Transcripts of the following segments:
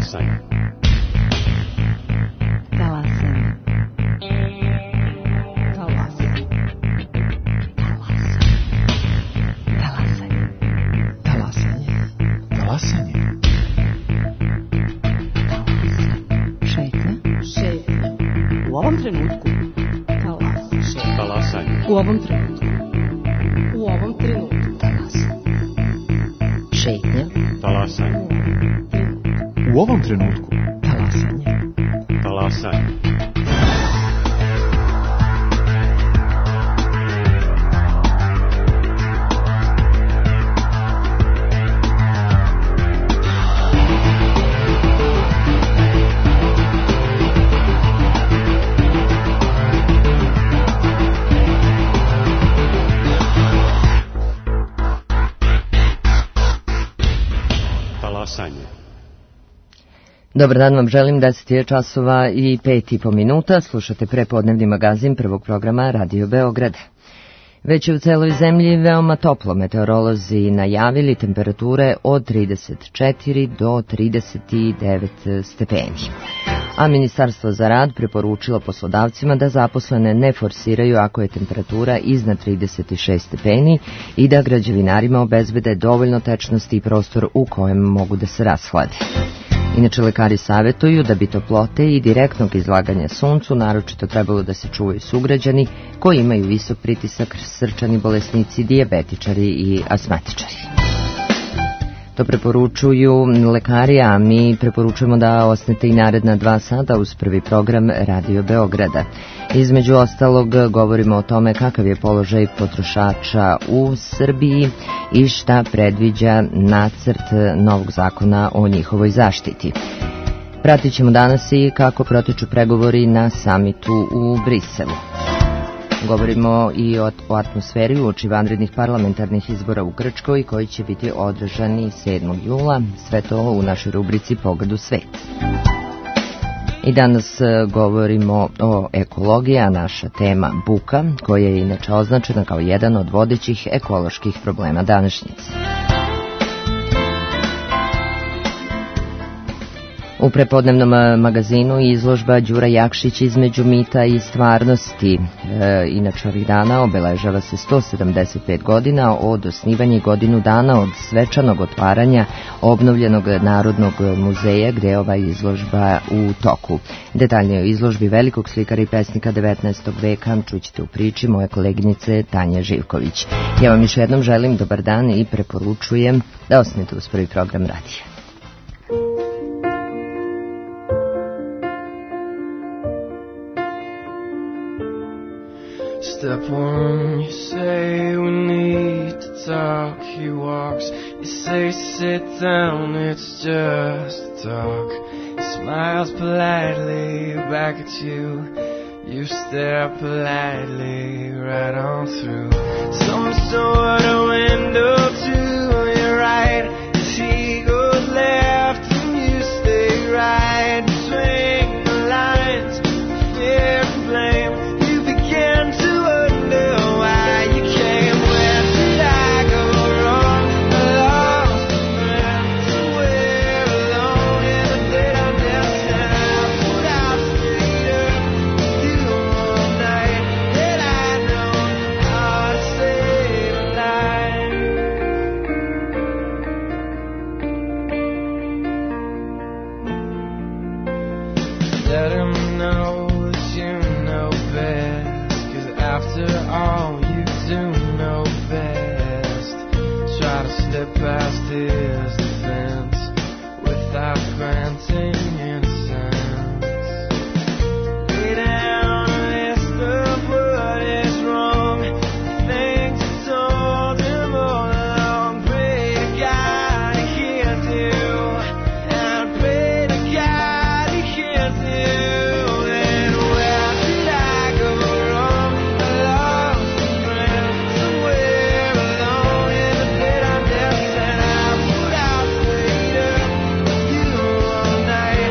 Talasanje. U ovom trenutku. Talasanje. U ovom trenutku. U ovom trenutku. Talasanje. Šetnja. Talasanje. U ovom trenutku. Talasanje. Talasanje. Dobar dan vam želim, 10 je časova i 5,5 minuta. Slušate prepodnevni magazin prvog programa Radio Beograda. Već je u celoj zemlji veoma toplo. Meteorolozi najavili temperature od 34 do 39 stepeni. A Ministarstvo za rad preporučilo poslodavcima da zaposlene ne forsiraju ako je temperatura iznad 36 stepeni i da građevinarima obezbede dovoljno tečnosti i prostor u kojem mogu da se rashlade. Inače, lekari savjetuju da bi toplote i direktnog izlaganja suncu naročito trebalo da se čuvaju sugrađani koji imaju visok pritisak, srčani bolesnici, dijabetičari i astmatičari. To preporučuju lekari, a mi preporučujemo da ostnete i naredna 2 sata uz prvi program Radio Beograda. Između ostalog govorimo o tome kakav je položaj potrošača u Srbiji i šta predviđa nacrt novog zakona o njihovoj zaštiti. Pratit ćemo danas i kako protiču pregovori na samitu u Briselu. Govorimo i o atmosferi uoči vanrednih parlamentarnih izbora u Grčkoj koji će biti održani 7. jula, sve to u našoj rubrici Pogled u svet. I danas govorimo o ekologiji, a naša tema buka, koja je inače označena kao jedan od vodećih ekoloških problema današnjice. U prepodnevnom magazinu izložba Đura Jakšić između mita i stvarnosti. Inače ovih dana obeležava se 175 godina od osnivanja i godinu dana od svečanog otvaranja obnovljenog Narodnog muzeja gdje je ova izložba u toku. Detaljnije o izložbi velikog slikara i pesnika 19. veka čućete u priči moje koleginice Tanja Živković. Ja vam još jednom želim dobar dan i preporučujem da ostanete uz prvi program radija. Step one, you say we need to talk. He walks, you say sit down, it's just talk. He smiles politely back at you. You stare politely right on through some sort of window to your right. As he goes left and you stay right. Between the lines, fear and blame. You begin to let him know that you know best, 'cause after all you do know best. Try to slip past his defense without granting innocence. Lay down a list of what is wrong, things you told him all along. Pray to God he hears you, and pray to God he hears you. Then where did I go wrong? I lost a friend somewhere alone in the bitterness, and I put out later you all night.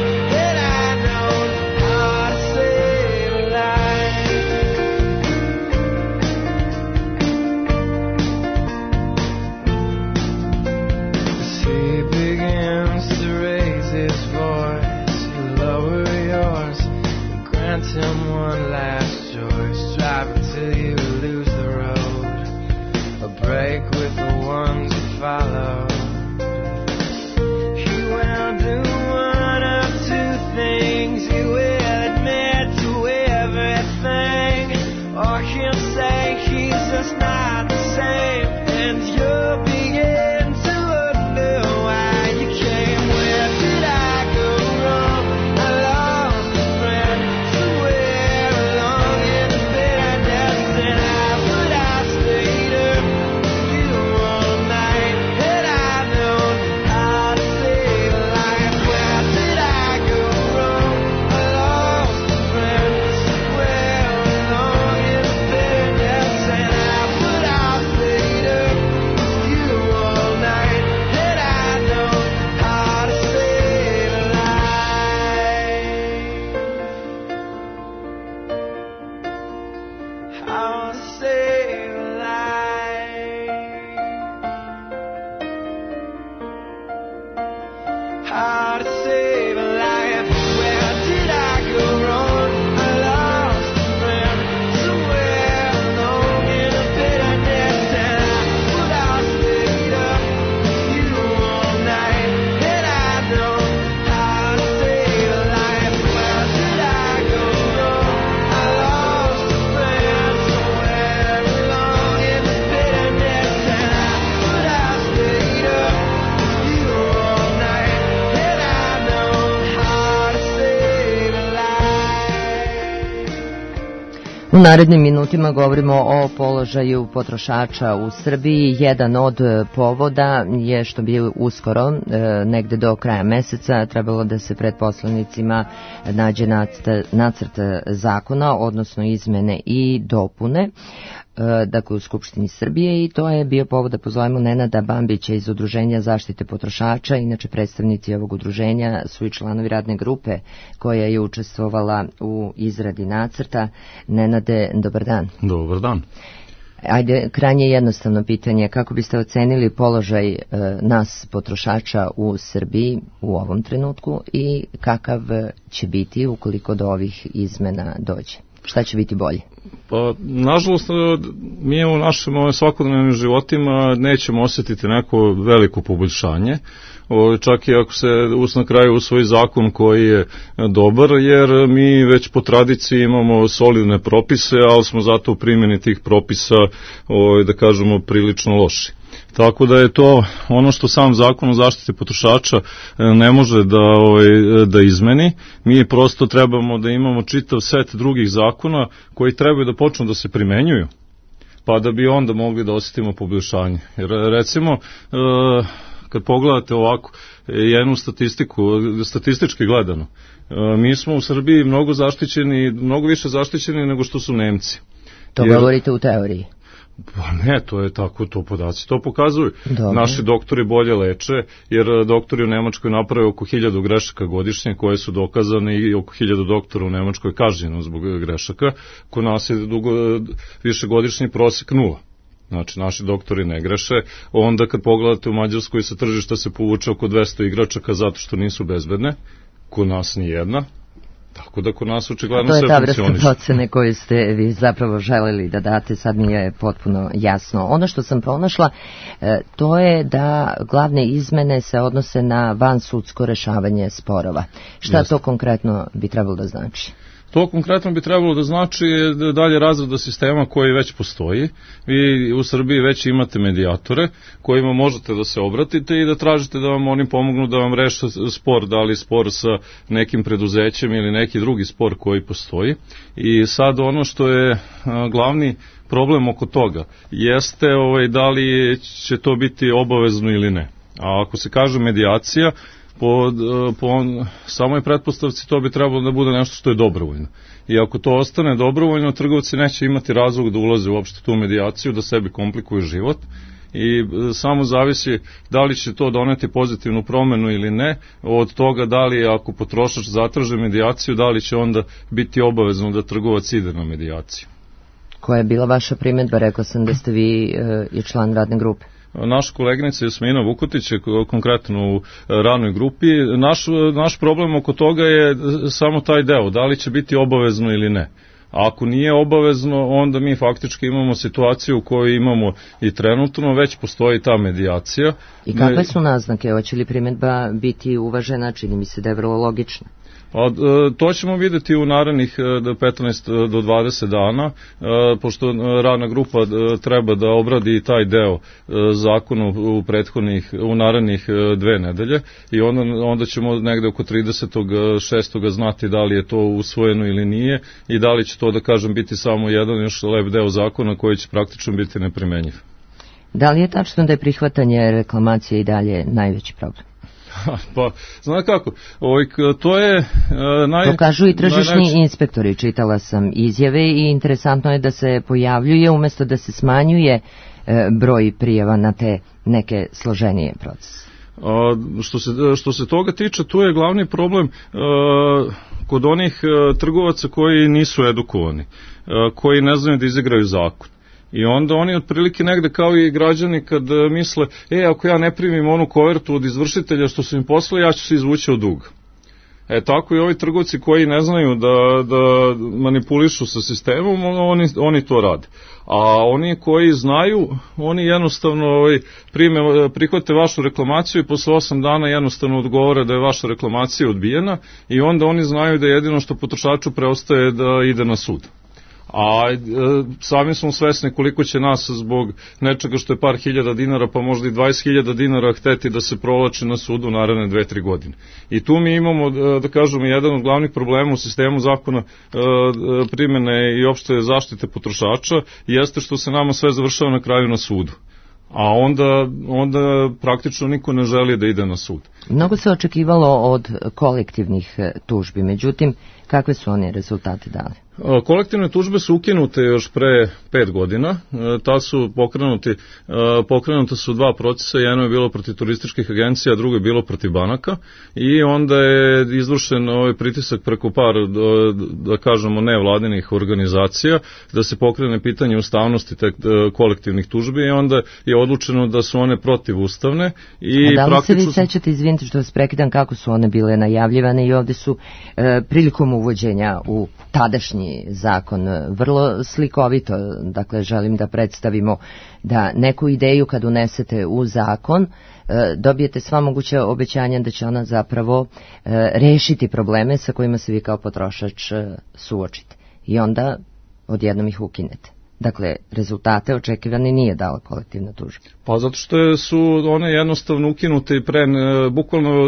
follow. He will do one of two things. He will admit to everything, or he'll say he's just not the same, and you'll begin to wonder why you came. Where did I go wrong? I lost a friend somewhere along in the bitterness, and I stayed up with you all night, and I know how to save a life. Where did I go wrong? I lost a friend somewhere along in the bitterness, and I stayed up with you all night, and I know how to save a life. How to save a life. How to save a life. Where did I go wrong? I lost a friend somewhere along in the bitterness, and I stayed up with you all night, and I know how to save a life. Where did I go wrong? I lost a friend somewhere along in the bitterness, and I stayed up with you all night, and I know how to save a life. U narednim minutima govorimo o položaju potrošača u Srbiji. Jedan od povoda je što bi uskoro, negde do kraja meseca, trebalo da se pred poslanicima nađe nacrt zakona, odnosno izmene i dopune, dakle u Skupštini Srbije, i to je bio povod da pozovemo Nenada Bambića iz Udruženja zaštite potrošača. Inače, predstavnici ovog udruženja su i članovi radne grupe koja je učestvovala u izradi nacrta. Nenade, dobar dan. Dobar dan. Ajde, krajnje jednostavno pitanje, kako biste ocenili položaj nas potrošača u Srbiji u ovom trenutku i kakav će biti ukoliko do ovih izmena dođe? Šta će biti bolje? Pa, nažalost, mi u našim svakodnevnim životima nećemo osjetiti neko veliko poboljšanje, čak i ako se na kraju usvoji zakon koji je dobar, jer mi već po tradiciji imamo solidne propise, ali smo zato u primjeni tih propisa, da kažemo, prilično loši. Tako da je to ono što sam zakon o zaštiti potrošača ne može da izmeni. Mi prosto trebamo da imamo čitav set drugih zakona koji trebaju da počnu da se primenjuju, pa da bi onda mogli da osjetimo poboljšanje. Jer recimo, kad pogledate ovako jednu statistički gledano, mi smo u Srbiji mnogo više zaštićeni nego što su Nemci. To govorite u teoriji? Pa ne, to je tako, to podaci to pokazuju. Dobre. Naši doktori bolje leče, jer doktori u Nemačkoj naprave oko 1000 grešaka godišnje koje su dokazane i oko 1000 doktora u Nemačkoj kažnjeno zbog grešaka. Kod nas je višegodišnji prosek 0. Znači, naši doktori ne greše. Onda kad pogledate u Mađarskoj sa tržišta se povuče oko 200 igračaka zato što nisu bezbedne. Kod nas ni jedna. Tako da kod nas očigledno sve funkcioniše. To je ta vrsta procene koju ste vi zapravo želeli da date, sad mi je potpuno jasno. Ono što sam pronašla, to je da glavne izmene se odnose na vansudsko rešavanje sporova. Šta to konkretno bi trebalo da znači? To konkretno bi trebalo da znači dalje razrada sistema koji već postoji. Vi u Srbiji već imate medijatore kojima možete da se obratite i da tražite da vam oni pomognu da vam reše spor, da li spor sa nekim preduzećem ili neki drugi spor koji postoji. I sad ono što je glavni problem oko toga jeste da li će to biti obavezno ili ne. A ako se kaže medijacija, po samoj pretpostavci to bi trebalo da bude nešto što je dobrovoljno. I ako to ostane dobrovoljno, trgovci neće imati razlog da ulaze uopšte tu medijaciju, da sebi komplikuju život, i samo zavisi da li će to doneti pozitivnu promenu ili ne, od toga da li ako potrošač zatraže medijaciju, da li će onda biti obavezno da trgovac ide na medijaciju. Koja je bila vaša primjedba? Rekao sam da ste vi i član radne grupe. Naša koleginica Jasmina Vukotić je konkretno u radnoj grupi. Naš problem oko toga je samo taj deo, da li će biti obavezno ili ne. A ako nije obavezno, onda mi faktički imamo situaciju u kojoj imamo i trenutno, već postoji ta medijacija. I kakve su naznake? Hoće li primedba biti uvažena? Čini mi se da je vrlo logično. To ćemo vidjeti u narednih 15 do 20 dana, pošto radna grupa treba da obradi taj deo zakona u narednih 2 nedelje i onda ćemo negde oko 36. znati da li je to usvojeno ili nije i da li će to, da kažem, biti samo jedan još lep deo zakona koji će praktično biti neprimenjiv. Da li je tačno da je prihvatanje reklamacije i dalje najveći problem? Pa, znate kako, to je to kažu i tržišni inspektori, čitala sam izjave i interesantno je da se pojavljuje umjesto da se smanjuje broj prijava na te neke složenije procese. Što se toga tiče, tu je glavni problem kod onih trgovaca koji nisu edukovani, koji ne znaju da izigraju zakon. I onda oni otprilike negde kao i građani kad misle, ako ja ne primim onu kovertu od izvršitelja što su im poslali, ja ću se izvući od duga. Tako i ovi trgovci koji ne znaju da manipulišu sa sistemom, oni to rade. A oni koji znaju, oni jednostavno prihvate vašu reklamaciju i posle 8 dana jednostavno odgovore da je vaša reklamacija odbijena i onda oni znaju da jedino što potrošaču preostaje da ide na sud. A sami smo svesni koliko će nas zbog nečega što je par hiljada dinara, pa možda i 20.000 dinara hteti da se provlači na sudu naredne 2-3 godine. I tu mi imamo, da kažemo, jedan od glavnih problema u sistemu zakona primene i opšte zaštite potrošača jeste što se nama sve završava na kraju na sudu. A onda praktično niko ne želi da ide na sud. Mnogo se očekivalo od kolektivnih tužbi, međutim, kakve su oni rezultati dali? Kolektivne tužbe su ukinute još pre 5 godina, ta su pokrenuta su 2 procesa, jedno je bilo protiv turističkih agencija, a drugo je bilo protiv banaka i onda je izvršen pritisak preko par, da kažemo, nevladinih organizacija, da se pokrene pitanje ustavnosti kolektivnih tužbi i onda je odlučeno da su one protivustavne. A da li se vi sećate, izvinite što vas prekidam, kako su one bile najavljivane i ovde su prilikom uvođenja u tadašnji zakon vrlo slikovito, dakle želim da predstavimo da neku ideju kad unesete u zakon dobijete sva moguća obećanja da će ona zapravo rešiti probleme sa kojima se vi kao potrošač suočite i onda odjednom ih ukinete. Dakle, rezultate očekivani nije dala kolektivna tužba. Pa zato što su one jednostavno ukinute i pre, bukvalno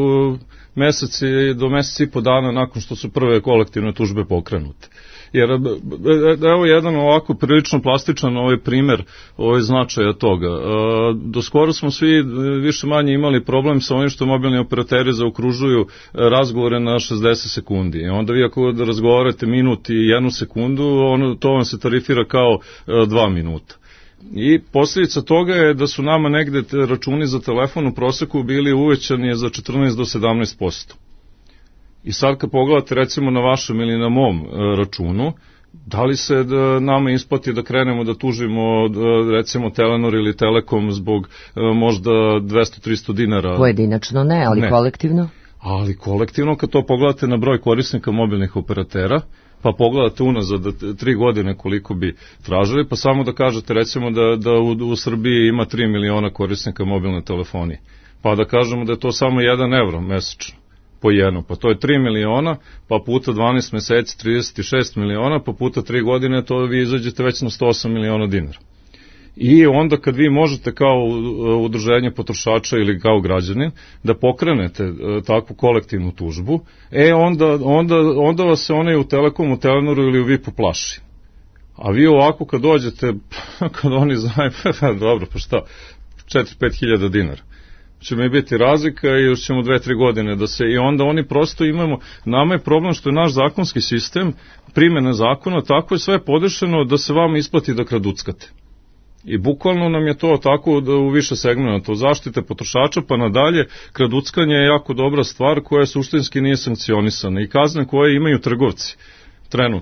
do mesec i po dana nakon što su prve kolektivne tužbe pokrenute. Jer evo jedan ovako prilično plastičan primer značaja toga. Do skoro smo svi više manje imali problem sa ovim što mobilni operateri zaokružuju razgovore na 60 sekundi. I onda vi ako razgovarate minut i 1 sekundu, to vam se tarifira kao 2 minuta. I posljedica toga je da su nama negde računi za telefon u proseku bili uvećani za 14 do 17%. I sad kad pogledate recimo na vašem ili na mom računu, da li se nama isplati da krenemo da tužimo recimo Telenor ili Telekom zbog možda 200-300 dinara? Pojedinačno ne, ali ne. Kolektivno? Ali kolektivno kad to pogledate na broj korisnika mobilnih operatera, pa pogledate unazad 3 godine koliko bi tražili, pa samo da kažete recimo da u Srbiji ima 3 miliona korisnika mobilne telefonije, pa da kažemo da je to samo 1 evro mesečno po jedno, pa to je 3 miliona, pa puta 12 meseci 36 miliona, pa puta 3 godine, to vi izađete već na 108 miliona dinara. I onda kad vi možete kao udruženje potrošača ili kao građanin da pokrenete takvu kolektivnu tužbu, onda vas se onaj u Telekomu, Telenoru ili u VIP-u plaši. A vi ovako kad dođete, kad oni znaju, dobro, pa šta, 4-5 hiljada dinara. Će mi biti razlika i još ćemo 2-3 godine da se, i onda oni prosto imamo, nama je problem što je naš zakonski sistem primjene zakona, tako je sve podešeno da se vama isplati da kraduckate. I bukvalno nam je to tako da u više segmenta, od zaštite potrošača pa nadalje, kraduckanje je jako dobra stvar koja suštinski nije sankcionisana i kazne koje imaju trgovci trenutno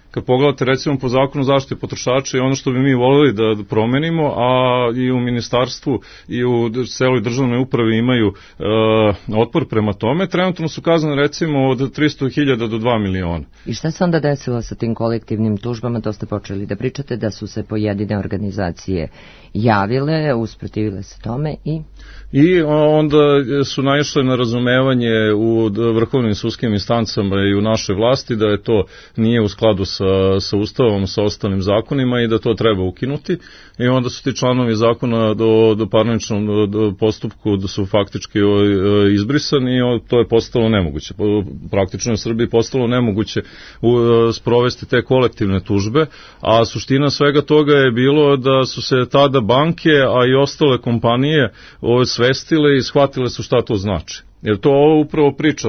kad pogledate recimo po zakonu zaštite potrošača i ono što bi mi voljeli da promenimo, a i u ministarstvu i u celoj državnoj upravi imaju otpor prema tome, trenutno su kazne recimo od 300.000 do 2 miliona. I šta se onda desilo sa tim kolektivnim tužbama? To ste počeli da pričate, da su se pojedine organizacije javile, usprotivile se tome I onda su naišle na razumevanje u vrhovnim sudskim instancama i u našoj vlasti da je to nije u skladu sa Ustavom, sa ostalim zakonima i da to treba ukinuti. I onda su ti članovi zakona do parničnom postupku da su faktički izbrisani i to je postalo nemoguće. Praktično je u Srbiji postalo nemoguće sprovesti te kolektivne tužbe, a suština svega toga je bilo da su se tada banke, a i ostale kompanije svestile i shvatile su šta to znači. Jer to ovo upravo priča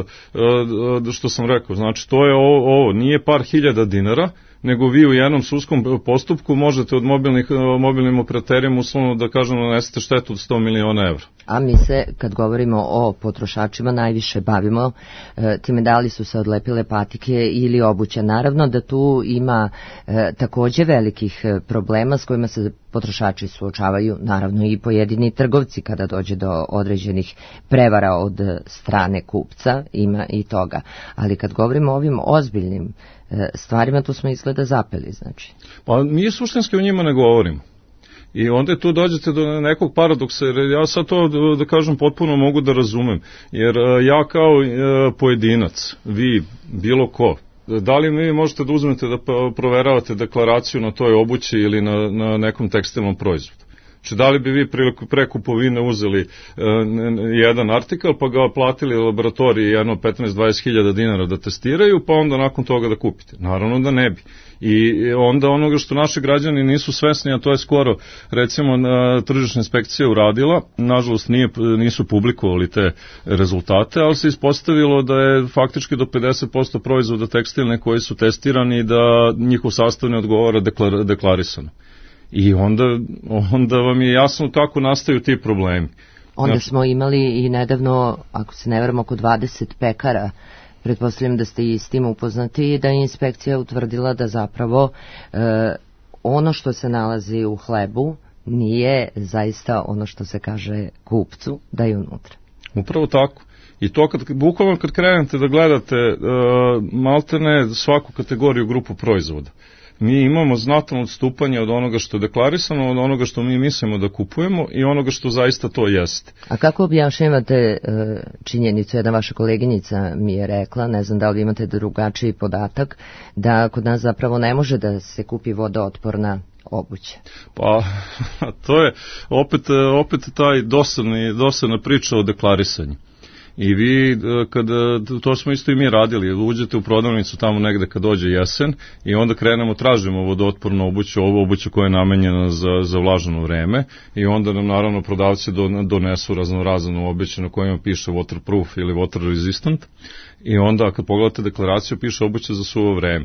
što sam rekao, znači to je ovo nije par hiljada dinara, nego vi u jednom sudskom postupku možete od mobilnim operaterima uslovno da kažemo nanesete štetu od 100 miliona evra. A mi se, kad govorimo o potrošačima, najviše bavimo time da li su se odlepile patike ili obuća. Naravno da tu ima takođe velikih problema s kojima se potrošači suočavaju, naravno i pojedini trgovci kada dođe do određenih prevara od strane kupca, ima i toga. Ali kad govorimo o ovim ozbiljnim stvarima, tu smo izgleda zapeli, znači. Pa mi suštinski o njima ne govorimo. I onda tu dođete do nekog paradoksa, jer ja sad to, da kažem, potpuno mogu da razumem. Jer ja kao pojedinac, vi, bilo ko, da li vi možete da uzmete da proveravate deklaraciju na toj obući ili na nekom tekstilnom proizvodu? Znači, da li bi vi pre kupovine uzeli jedan artikal pa ga platili laboratoriji jedno 15-20 hiljada dinara da testiraju, pa onda nakon toga da kupite? Naravno da ne bi. I onda onoga što naši građani nisu svesni, a to je skoro, recimo, tržišna inspekcija uradila, nažalost nisu publikovali te rezultate, ali se ispostavilo da je faktički do 50% proizvoda tekstilne koji su testirani i da njihov sastav ne odgovara deklarisano. I onda vam je jasno kako nastaju ti problemi. Onda smo imali i nedavno, ako se ne varam, oko 20 pekara. Pretpostavljam da ste i s tim upoznati, da je inspekcija utvrdila da zapravo ono što se nalazi u hlebu nije zaista ono što se kaže kupcu da je unutra. Upravo tako. I to bukvalno kad krenete da gledate maltene svaku kategoriju, grupu proizvoda, mi imamo znatno odstupanje od onoga što je deklarisano, od onoga što mi mislimo da kupujemo i onoga što zaista to jeste. A kako objašnjavate činjenicu, jedna vaša koleginica mi je rekla, ne znam da li imate drugačiji podatak, da kod nas zapravo ne može da se kupi vodootporna obuća? Pa, to je opet taj dosadna priča o deklarisanju. I vi, to smo isto i mi radili, uđete u prodavnicu tamo negde kad dođe jesen i onda krenemo, tražimo vodootpornu obuću, ovu obuću koja je namenjena za vlažno vreme i onda nam naravno prodavci donesu raznu obuću na kojima piše waterproof ili water resistant i onda kad pogledate deklaraciju piše obuća za suvo vreme.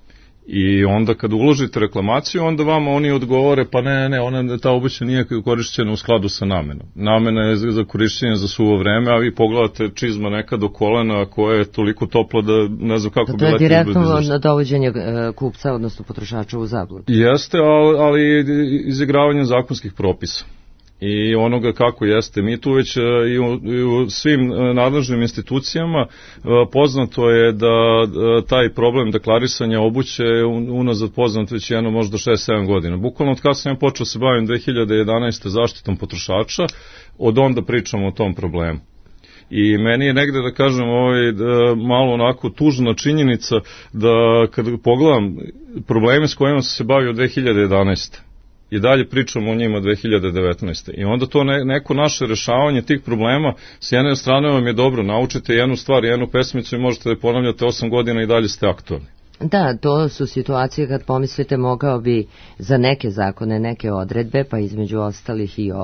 I onda kad uložite reklamaciju, onda vama oni odgovore, pa ne, ta obuća nije korišćena u skladu sa namenom. Namena je za korišćenje za suvo vreme, a vi pogledate čizma neka do kolena koja je toliko topla da ne znam kako bi leti. To je direktno na dovođenje kupca, odnosno potrošača u zabludu. Jeste, ali izigravanje zakonskih propisa. I onoga kako jeste. Mi tu već i u svim nadležnim institucijama poznato je da taj problem deklarisanja obuće je unazad poznat već jedno možda 6-7 godina. Bukvalno od kada sam ja počeo se bavim 2011. zaštitom potrošača, od onda pričamo o tom problemu. I meni je negde, da kažem, malo onako tužna činjenica da kad pogledam probleme s kojima sam se bavio 2011. i dalje pričamo o njima 2019. I onda to neko naše rešavanje tih problema, s jedne strane vam je dobro, naučite jednu stvar, jednu pesmicu i možete da ponavljate 8 godina i dalje ste aktualni. Da, to su situacije kad pomislite mogao bi za neke zakone, neke odredbe, pa između ostalih i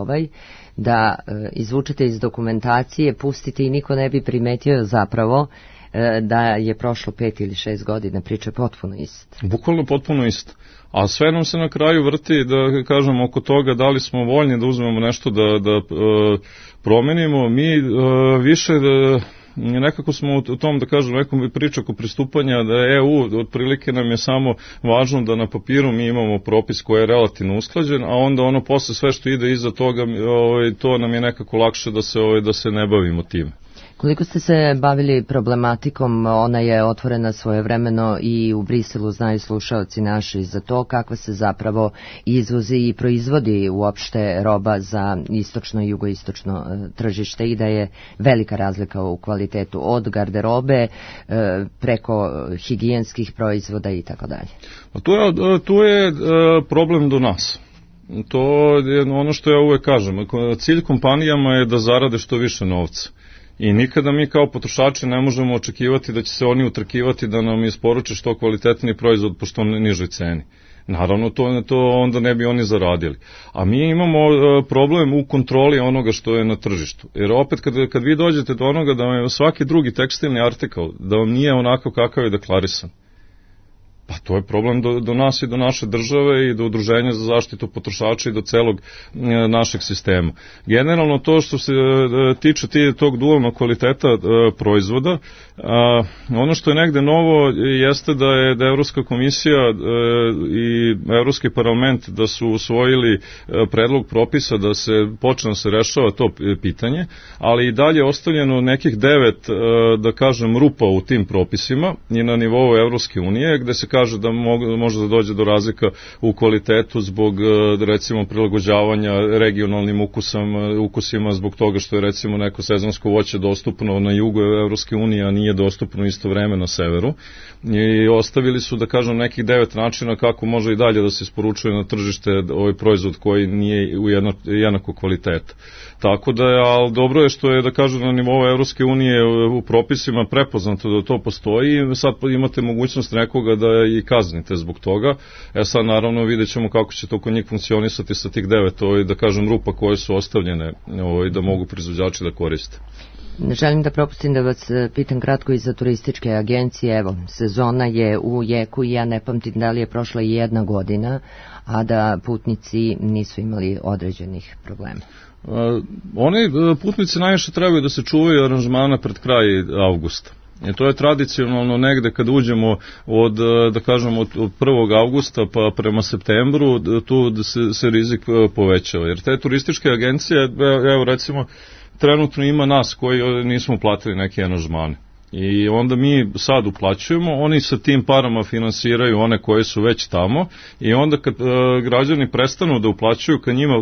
da izvučete iz dokumentacije, pustite i niko ne bi primetio zapravo da je prošlo 5 ili 6 godina, priča je potpuno ista. Bukvalno potpuno isto. A sve nam se na kraju vrti, da kažem, oko toga da li smo voljni da uzmemo nešto da promenimo. Mi više nekako smo u tom, da kažem, nekom priču oko pristupanja da je EU, otprilike nam je samo važno da na papiru mi imamo propis koji je relativno usklađen, a onda ono posle sve što ide iza toga, to nam je nekako lakše da se ne bavimo time. Koliko ste se bavili problematikom, ona je otvorena svojevremeno i u Briselu, znaju slušaoci naši za to, kako se zapravo izvozi i proizvodi uopšte roba za istočno i jugoistočno tržište i da je velika razlika u kvalitetu od garderobe preko higijenskih proizvoda i tako dalje. Tu je problem do nas. To je ono što ja uvek kažem. Cilj kompanijama je da zarade što više novca. I nikada mi kao potrošači ne možemo očekivati da će se oni utrkivati da nam isporuče što kvalitetniji proizvod po što nižoj ceni. Naravno, to onda ne bi oni zaradili. A mi imamo problem u kontroli onoga što je na tržištu. Jer opet kad vi dođete do onoga da vam svaki drugi tekstilni artikl, da vam nije onako kakav je deklarisan, pa to je problem do nas i do naše države i do Udruženja za zaštitu potrošača i do celog našeg sistema. Generalno to što se tiče tog dualnog kvaliteta proizvoda, ono što je negde novo jeste da je Evropska komisija i Evropski parlament da su usvojili predlog propisa da se počne da se rešava to pitanje, ali i dalje je ostavljeno nekih 9, da kažem, rupa u tim propisima i na nivou Evropske unije, gde se kaže da može da dođe do razlika u kvalitetu zbog, recimo, prilagođavanja regionalnim ukusima, zbog toga što je, recimo, neko sezonsko voće dostupno na jugu Evropske unije, a nije dostupno isto vreme na severu. I ostavili su, da kažem, nekih 9 načina kako može i dalje da se isporučuje na tržište ovaj proizvod koji nije u jednako kvaliteta. Tako da, ali dobro je što je, da kažem, na nivou Evropske unije u propisima prepoznato da to postoji i sad imate mogućnost nekoga da i kaznite zbog toga. Sad naravno vidjet ćemo kako će to kod njih funkcionisati sa tih 9, da kažem, rupa koje su ostavljene da mogu proizvođači da koriste. Ne želim da propustim da vas pitam kratko i za turističke agencije. Evo, sezona je u jeku i ja ne pamtim da li je prošla i 1 godina, a da putnici nisu imali određenih problema. Oni putnici najviše trebaju da se čuvaju aranžmana pred kraj avgusta. I to je tradicionalno negde kad uđemo od 1. avgusta pa prema septembru, tu se rizik povećava. Jer te turističke agencije, evo recimo, trenutno ima nas koji nismo platili neke aranžmane. I onda mi sad uplaćujemo, oni sa tim parama finansiraju one koje su već tamo i onda kad građani prestanu da uplaćuju, kad njima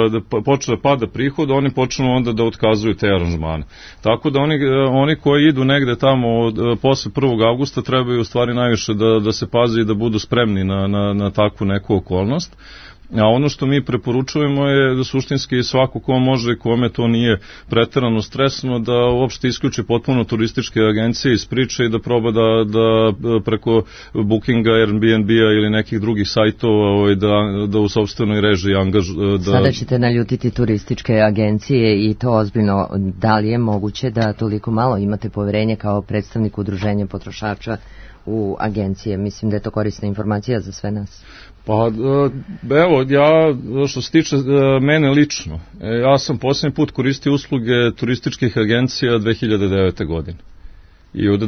počne da pada prihod, oni počnu onda da otkazuju te aranžmane. Tako da oni koji idu negde tamo posle 1. avgusta trebaju u stvari najviše da se pazi i da budu spremni na takvu neku okolnost. A ono što mi preporučujemo je da suštinski svako ko može, kome to nije preterano stresno, da uopšte isključi potpuno turističke agencije iz priče i da proba da preko Bookinga, Airbnb-a ili nekih drugih sajtova da u sopstvenoj režiji angažuje. Sada ćete naljutiti turističke agencije i to ozbiljno. Da li je moguće da toliko malo imate poverenje kao predstavnik Udruženja potrošača u agencije? Mislim da je to korisna informacija za sve nas. Pa evo, ja što se tiče mene lično, ja sam posljednji put koristio usluge turističkih agencija 2009. godine. I od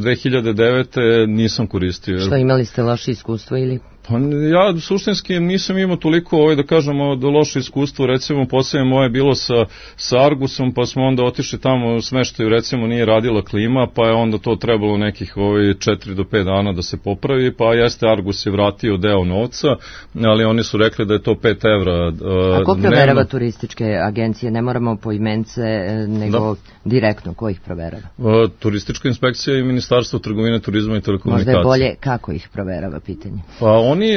2009. nisam koristio. Što, imali ste loše iskustvo ili? Pa ja suštinski nisam imao toliko, da kažemo, loše iskustvo. Recimo, posljednje moje je bilo sa Argusom, pa smo onda otišli tamo smeštaju, recimo nije radila klima, pa je onda to trebalo nekih 4 do 5 dana da se popravi, pa jeste Argus je vratio deo novca, ali oni su rekli da je to 5 evra. A ko proverava turističke agencije? Ne moramo po imence, nego direktno, ko ih proverava? Turistička inspekcija i Ministarstvo trgovine, turizma i telekomunikacije. Možda je bolje kako ih proverava, pitanje. Pa oni,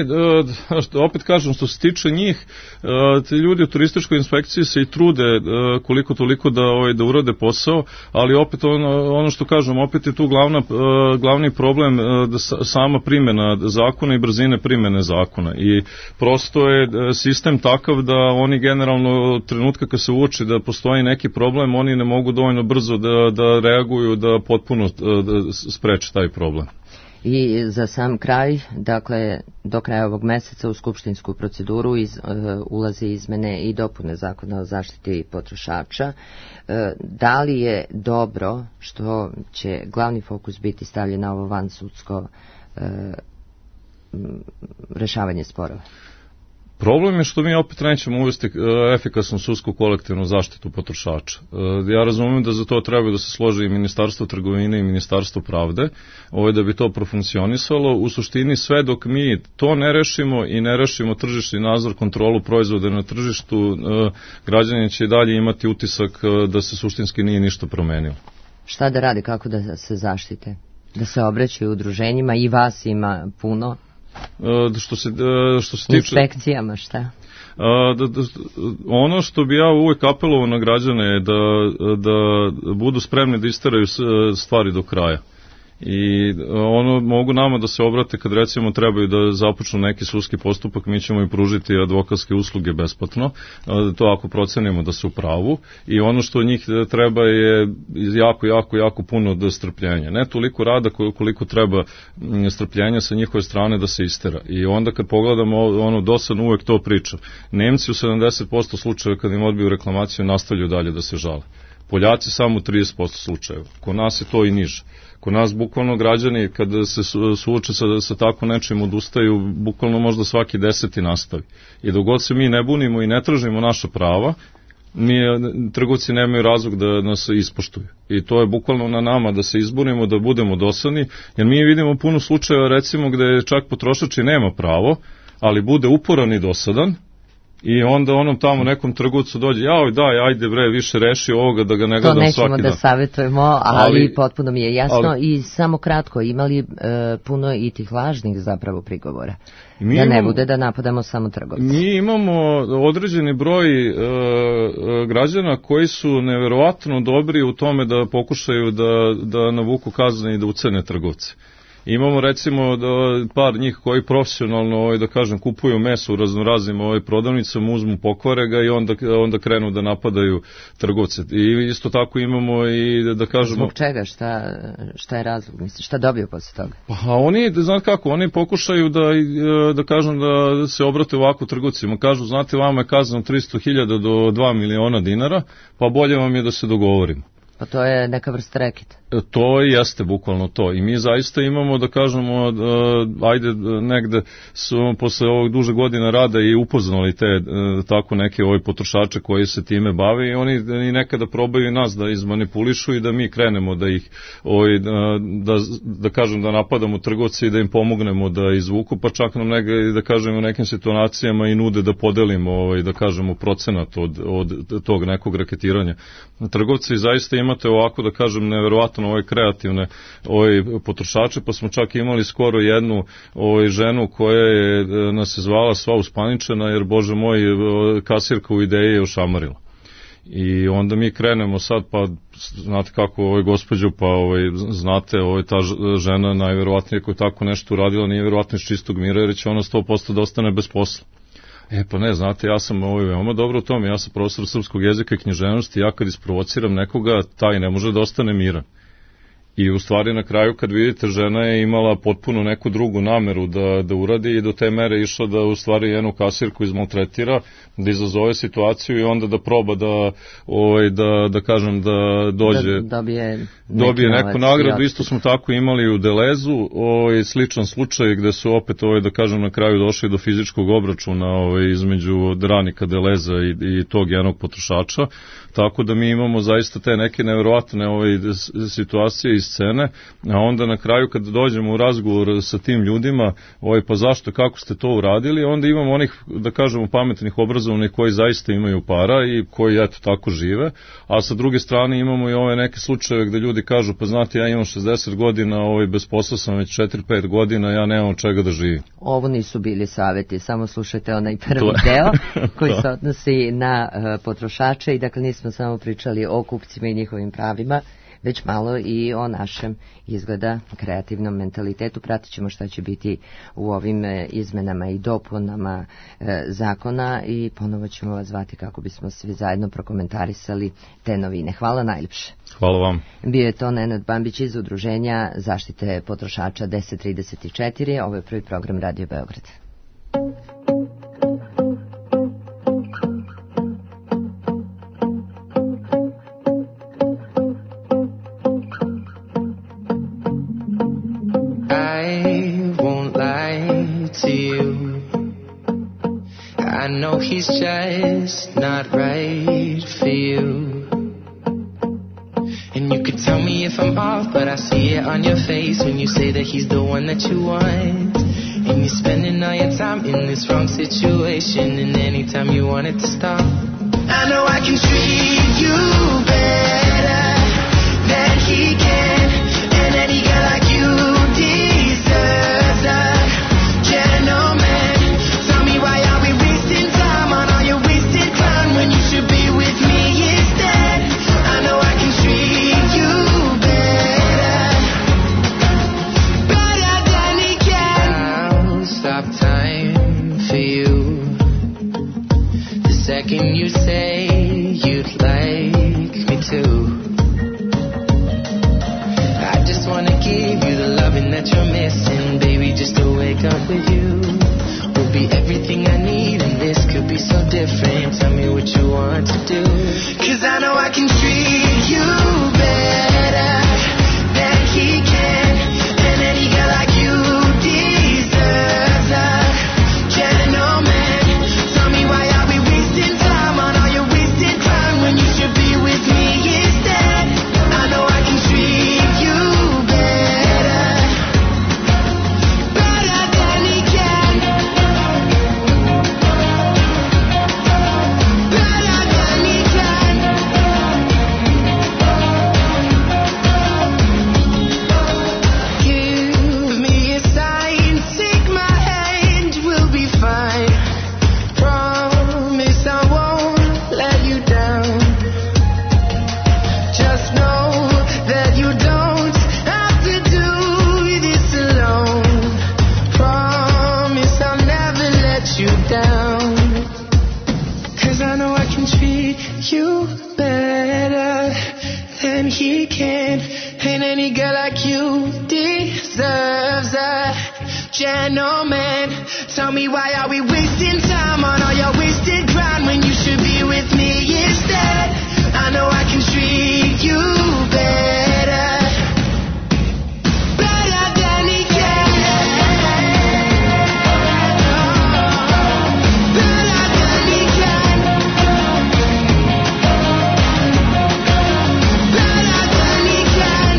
opet kažem, što se tiče njih, ti ljudi u turističkoj inspekciji se i trude koliko toliko da urade posao, ali opet ono što kažem, opet je tu glavni problem da sama primjena zakona i brzine primjene zakona. I prosto je sistem takav da oni generalno trenutka kad se uoči da postoji neki problem, oni ne mogu dovoljno brzo da reaguju, da potpuno spreče taj problem. I za sam kraj, dakle, do kraja ovog meseca u skupštinsku proceduru ulaze izmene i dopune Zakona o zaštiti potrošača. Da li je dobro što će glavni fokus biti stavljen na ovo vansudsko rešavanje sporova? Problem je što mi opet nećemo uvesti efikasnu sudsku kolektivnu zaštitu potrošača. Ja razumijem da za to treba da se složi i Ministarstvo trgovine i Ministarstvo pravde, da bi to profunkcionisalo. U suštini sve dok mi to ne rešimo i ne rešimo tržišni nadzor, kontrolu proizvoda na tržištu, građani će i dalje imati utisak da se suštinski nije ništa promenilo. Šta da rade, kako da se zaštite? Da se obraćaju udruženjima, i vas ima puno. Što se tiče inspekcijama, šta? Ono što bi ja uvijek apelovao na građane je da budu spremni da isteraju stvari do kraja. I mogu nama da se obrate kad recimo trebaju da započnu neki sudski postupak, mi ćemo im pružiti advokatske usluge besplatno, to ako procenimo da su u pravu, i ono što njih treba je jako puno strpljenja. Ne toliko rada koliko treba strpljenja sa njihove strane da se istera. I onda kad pogledamo dosadno uvek to pričam. Nemci u 70% slučajeva kad im odbiju reklamaciju nastavljaju dalje da se žale. Poljaci samo u 30% slučajeva. Kod nas je to i niže. Kod nas bukvalno građani kada se suoče sa tako nečim odustaju, bukvalno možda svaki 10. nastavi. I dok god se mi ne bunimo i ne tražimo naša prava, trgovci nemaju razlog da nas ispoštuju. I to je bukvalno na nama da se izborimo, da budemo dosadni, jer mi vidimo puno slučajeva recimo gde čak potrošač i nema pravo, ali bude uporan i dosadan, i onda onom tamo nekom trgovcu dođe, ajde bre, više reši ovoga da ga ne gledam svaki dan. To nećemo da savjetujemo, ali potpuno mi je jasno. I samo kratko, imali puno i tih lažnih zapravo prigovora. Da ne bude da napadamo samo trgovce. Mi imamo određeni broj građana koji su neverovatno dobri u tome da pokušaju da navuku kazne i da ucene trgovce. Imamo recimo par njih koji profesionalno, da kažem, kupuju meso u raznoraznim prodavnicama, uzmu, pokvare ga i onda krenu da napadaju trgovce. I isto tako imamo i da kažemo... Zbog čega? Šta je razlog? Šta dobiju posle toga? Pa oni, znate kako, oni pokušaju da kažem da se obrate ovako trgovcima. Kažu, znate, vama je kazano 300.000 do 2 miliona dinara, pa bolje vam je da se dogovorimo. Pa to je neka vrsta reketa. To jeste bukvalno to. I mi zaista imamo, da kažemo, ajde negde su posle ovog duže godina rada i upoznali te tako neke potrošače koji se time bave, i oni nekada probaju nas da izmanipulišu i da mi krenemo da ih da kažem da napadamo trgovce i da im pomognemo da izvuku, pa čak nam da kažem u nekim situacijama i nude da podelimo da kažemo procenat od tog nekog reketiranja. Trgovci zaista imate ovako, da kažem, neverovatno kreativne potrošače, pa smo čak imali skoro jednu ženu koja je nas je zvala sva uspaničena, jer bože moj, kasirka u ideji je ošamarila. I onda mi krenemo sad, pa znate kako, gospođo, pa znate, ta žena najverovatnije koja je tako nešto uradila nije verovatno iz čistog mira, jer će ona 100% da ostane bez posla. Pa ne, znate, ja sam veoma dobro u tome, ja sam profesor srpskog jezika i književnosti, ja kad isprovociram nekoga, taj ne može da ostane miran. I u stvari na kraju kad vidite, žena je imala potpuno neku drugu nameru da uradi i do te mere išla da u stvari jednu kasirku izmaltretira, da izazove situaciju i onda da proba da kažem da dođe, dobije neku nagradu. Isto smo tako imali u Delezu, sličan slučaj gde su opet da kažem na kraju došli do fizičkog obračuna između radnika Deleza i tog jednog potrošača. Tako da mi imamo zaista te neke neverovatne situacije i scene, a onda na kraju kad dođemo u razgovor sa tim ljudima, pa zašto, kako ste to uradili, onda imamo onih, da kažemo, pametnih, obrazovnih koji zaista imaju para i koji eto tako žive, a sa druge strane imamo i ove neke slučajeve gde ljudi kažu, pa znate, ja imam 60 godina, bez posla sam već 4-5 godina, ja nemam od čega da živim. Ovo nisu bili savjeti, samo slušajte onaj prvi deo koji se odnosi na potrošače i dakle nismo samo pričali o kupcima i njihovim pravima, već malo i o našem izgleda kreativnom mentalitetu. Pratit ćemo šta će biti u ovim izmenama i dopunama zakona i ponovo ćemo vas zvati kako bismo svi zajedno prokomentarisali te novine. Hvala najljepše. Hvala vam. Bio je to Nenad Bambić iz Udruženja zaštite potrošača 1034. Ovo je prvi program Radio Beograd. I know he's just not right for you. And you could tell me if I'm off, but I see it on your face when you say that he's the one that you want. And you're spending all your time in this wrong situation, and anytime you want it to stop, I know I can treat you better than he can. And any girl like you deserves a gentleman. Tell me why are we wasting time on all your wasted crown when you should be with me instead. I know I can treat you better than he can. I'll stop time for you the second you say you'd like me to. I just wanna give you the loving that you're missing, baby, just to wake up with you will be everything I need, and this could be so different. Tell me what you want to do, 'cause I know I can treat you better than he can. And any girl like you deserves a gentleman. Tell me why are we wasting time on all your wasted crime when you should be with me instead. I know I can treat you better than he can. Better than he can. Give me a sign, take my hand, we'll be fine. Promise I won't let you down. Just know that you don't have to do this alone. Promise I'll never let you down. 'Cause I know I can treat you better than he can. And any girl like you deserves a gentleman. Tell me why are we wasting time on all your wasted grind when you should be with me instead. I know I can treat you better than he can. Better than he can. Better than he can.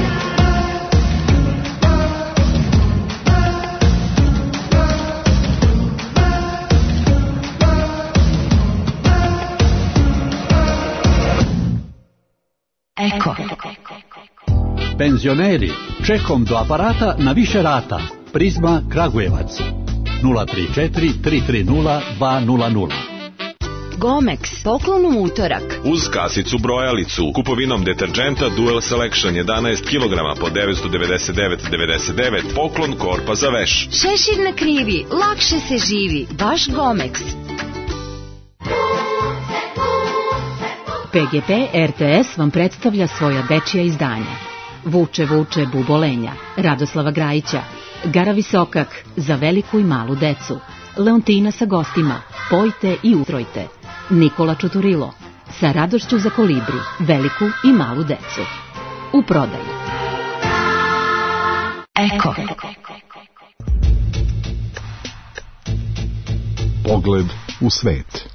Eko. Penzioneri, čekom do aparata na više rata. Prizma Kragujevac 034 330 200. Gomex, poklon u utorak. Uz kasicu brojalicu, kupovinom deterđenta Dual Selection 11 kg po 999,99, poklon korpa za veš. Šešir na krivi, lakše se živi, baš Gomex. PGP RTS vam predstavlja svoja dečija izdanja. Vuče, vuče, bubolenja, Radoslava Grajića, Gara Visokak, za veliku i malu decu, Leontina sa gostima, Pojte i utrojte, Nikola Čuturilo, sa radošću za kolibri, veliku i malu decu. U prodaju. Eko. Pogled u svet.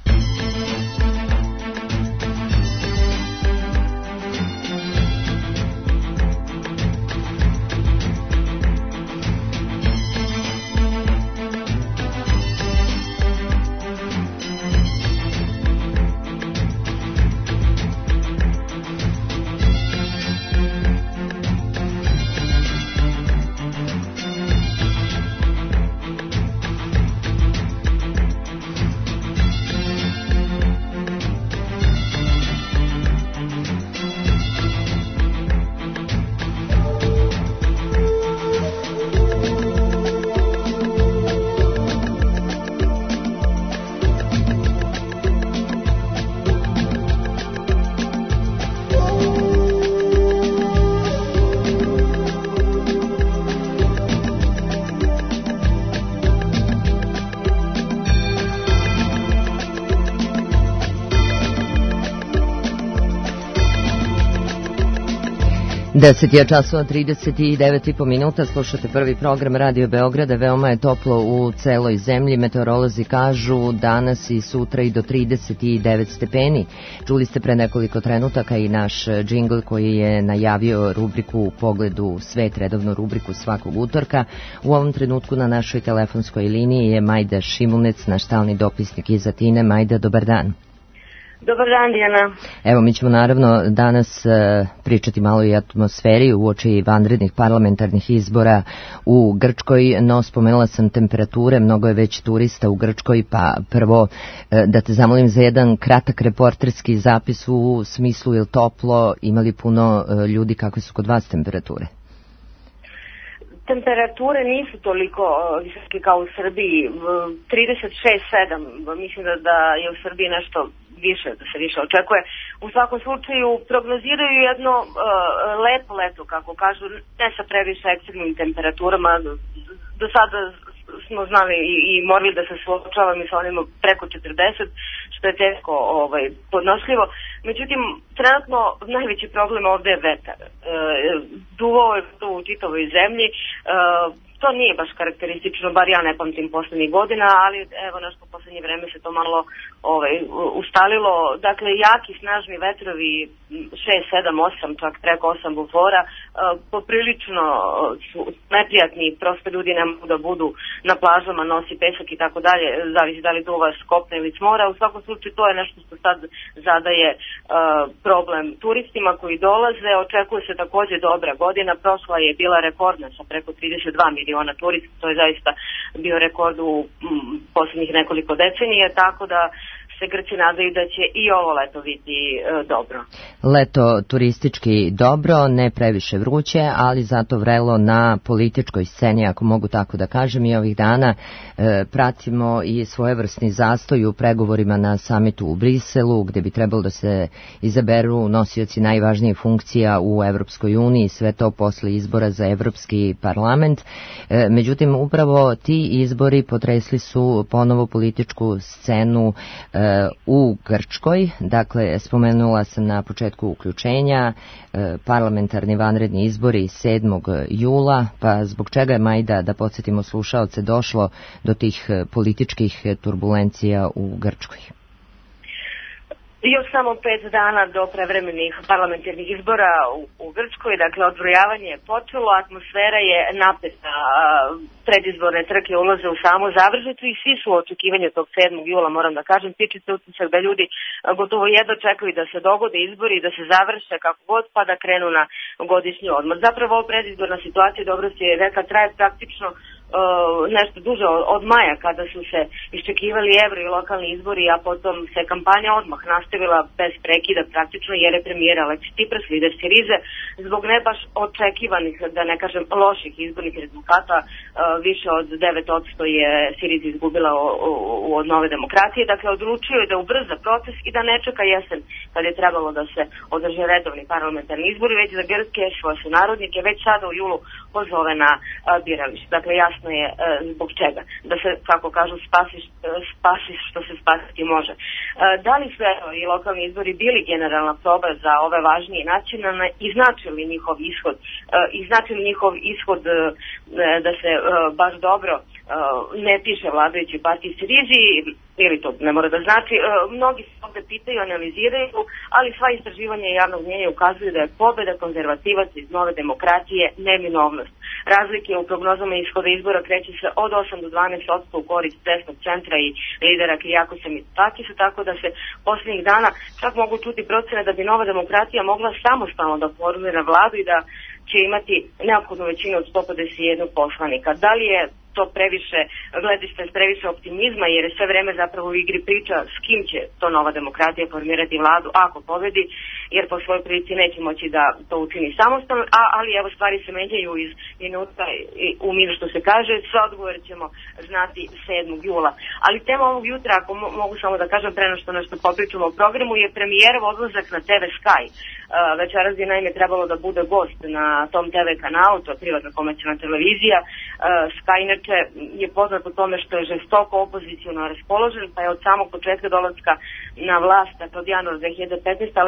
10 je časova 39,5 minuta, slušate prvi program Radio Beograda, veoma je toplo u celoj zemlji, meteorolozi kažu danas i sutra i do 39 stepeni. Čuli ste pre nekoliko trenutaka i naš džingl koji je najavio rubriku Pogled u svet, redovnu rubriku svakog utorka. U ovom trenutku na našoj telefonskoj liniji je Majda Šimunec, naš stalni dopisnik iz Atine. Majda, dobar dan. Dobar dan, Dijana. Evo, mi ćemo naravno danas pričati malo i atmosferi uoči vanrednih parlamentarnih izbora u Grčkoj, no spomenula sam temperature, mnogo je već turista u Grčkoj, pa prvo da te zamolim za jedan kratak reporterski zapis u smislu je li toplo, imali puno ljudi, kakve su kod vas temperature? Temperature nisu toliko visoke kao u Srbiji, 36,7, mislim da je u Srbiji nešto više, da se više očekuje. U svakom slučaju prognoziraju jedno lepo leto, kako kažu, ne sa previše ekstremnim temperaturama. Do sada smo znali i morali da se suočavamo i sa onima preko 40, što je teško podnošljivo. Međutim, trenutno najveći problem ovde je vetar. Duvao je u čitavoj zemlji. To nije baš karakteristično, bar ja ne pamtim poslednjih godina, ali evo nešto u poslednje vreme se to malo ustalilo. Dakle, jaki, snažni vetrovi, 6, 7, 8, čak preko 8 bufora, poprilično su neprijatni, prosto ljudi ne mogu da budu na plažama, nosi pesak i tako dalje, zavisi da li duva s kopna ili s mora. U svakom slučaju to je nešto što sad zadaje problem turistima koji dolaze. Očekuje se takođe dobra godina, prošla je bila rekordna sa preko 32 miliona turista, to je zaista bio rekord u poslednjih nekoliko decenija, tako da se Grci nadaju da će i ovo leto biti dobro. Leto turistički dobro, ne previše vruće, ali zato vrelo na političkoj sceni, ako mogu tako da kažem, i ovih dana pratimo i svojevrsni zastoj u pregovorima na samitu u Briselu, gde bi trebalo da se izaberu nosioci najvažnijih funkcija u Evropskoj uniji, sve to posle izbora za Evropski parlament. Međutim, upravo ti izbori potresli su ponovo političku scenu u Grčkoj. Dakle, spomenula sam na početku uključenja parlamentarni vanredni izbori 7. jula, pa zbog čega je, Majda, da podsjetimo slušaoce, došlo do tih političkih turbulencija u Grčkoj? Još samo 5 dana do prevremenih parlamentarnih izbora u Grčkoj, dakle odbrojavanje je počelo, atmosfera je napeta, predizborne trke ulaze u samu završnicu i svi su u očekivanju tog 7. jula, moram da kažem, tiče se utisak da ljudi gotovo jedno čekaju da se dogode izbori i da se završe kako god, pa da krenu na godišnji odmor. Zapravo ovo predizborna situacija, dobro si je rekla, traje praktično nešto duže od maja, kada su se iščekivali evro i lokalni izbori, a potom se kampanja odmah nastavila bez prekida praktično, jer je premijer Aleksis Tsipras, lider Sirize, zbog ne baš očekivanih, da ne kažem loših izbornih rezultata, više od 9% je Siriza izgubila od Nove demokratije. Dakle, odlučio je da ubrza proces i da ne čeka jesen, kad je trebalo da se održe redovni parlamentarni izbori, već da Grčke svoje sunarodnike već sada u julu pozove na biralište. Dakle, jasno je zbog čega. Da se, kako kažu, spasi što se spasiti može. Da li su i lokalni izbori bili generalna proba za ove važnije nacionalne i značili njihov ishod da se baš dobro ne piše vladajući partiji Sirizi, ili to ne mora da znači, mnogi se ovde pitaju, analiziraju, ali sva istraživanja javnog mnjenja ukazuju da je pobeda konzervativaca iz Nove demokratije neminovnost. Razlike u prognozama ishoda izbora kreće se od 8 do 12% u korist desnog centra i lidera Kirijakosa Mitsotakisa, tako da se posljednjih dana čak mogu čuti procene da bi Nova demokratija mogla samostalno da formira vladu i da će imati neophodnu većinu od 151 poslanika. Da li je to previše gledište, previše optimizma, jer je sve vreme zapravo u igri priča s kim će to Nova demokratija formirati vladu ako pobedi, jer po svojoj prilici neće moći da to učini samostalno, ali evo stvari se menjaju iz minuta u minut, što se kaže, sve odgovore ćemo znati 7. jula. Ali tema ovog jutra, ako mogu samo da kažem pre nešto popričamo o programu, je premijerov odlazak na TV Sky. Večeras je naime trebalo da bude gost na tom TV kanalu, to je privatna komercijalna televizija. Sky inače je poznat po tome što je žestoko opoziciono raspoložen, pa je od samog početka dolaska na vlast, od januara 2015. Aleksis Tsipras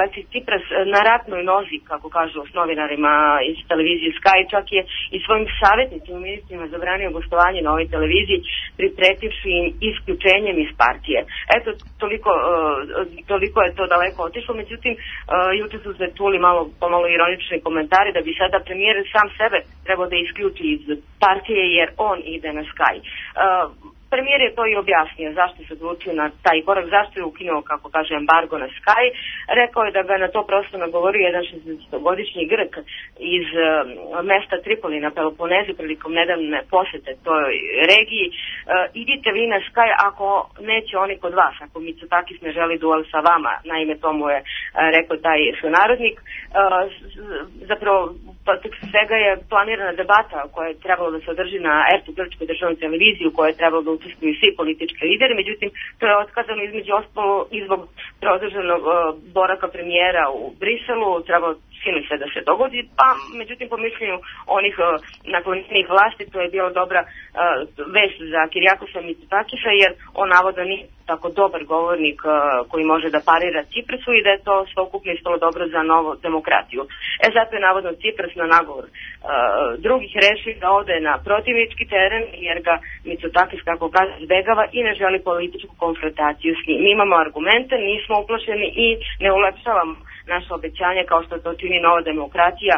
Cipras na ratnoj nozi, kako kažu s novinarima iz televizije Sky, čak je i svojim savjetnicima i ministrima zabranio gostovanje na ovoj televiziji, pripretivši im isključenjem iz partije. Eto, toliko je to daleko otišlo, međutim, juče su se čuli pomalo ironični komentari da bi sada premijer sam sebe trebao da isključi iz partije jer on ide na Sky. Premijer je to i objasnio zašto se odlučio na taj korak, zašto je ukinuo, kako kaže, embargo na Sky. Rekao je da ga na to prosto nagovorio jedan 60-godišnji Grk iz mesta Tripoli na Peloponezu prilikom nedavne posete toj regiji. Idite vi na Sky ako neće oni kod vas, ako Mitsotakis ne želi duel sa vama, naime to mu je rekao taj sunarodnik. Zapravo, svega je planirana debata koja je trebalo da se održi na RT grčkoj državnoj televiziji, u kojoj je trebalo da učestvuju svi politički lideri, međutim to je otkazano između ostalo i zbog produženog boravka premijera u Briselu, trebalo sinoć se da se dogodi, pa međutim po mišljenju onih naklonih vlasti to je bila dobra vest za Kirijakosa Mitsotakisa, jer on navodno nije tako dobar govornik koji može da parira Ciprasu i da je to sveukupno ispalo dobro za novu demokratiju. Zato je navodno Cipras na nagovor drugih rešio da ode na protivnički teren, jer ga Mitsotakis, kako kaže, izbegava i ne želi političku konfrontaciju s njim. Mi imamo argumente, nismo uplašeni i ne ulepšavamo naše obećanje kao što to čini Nova demokratija,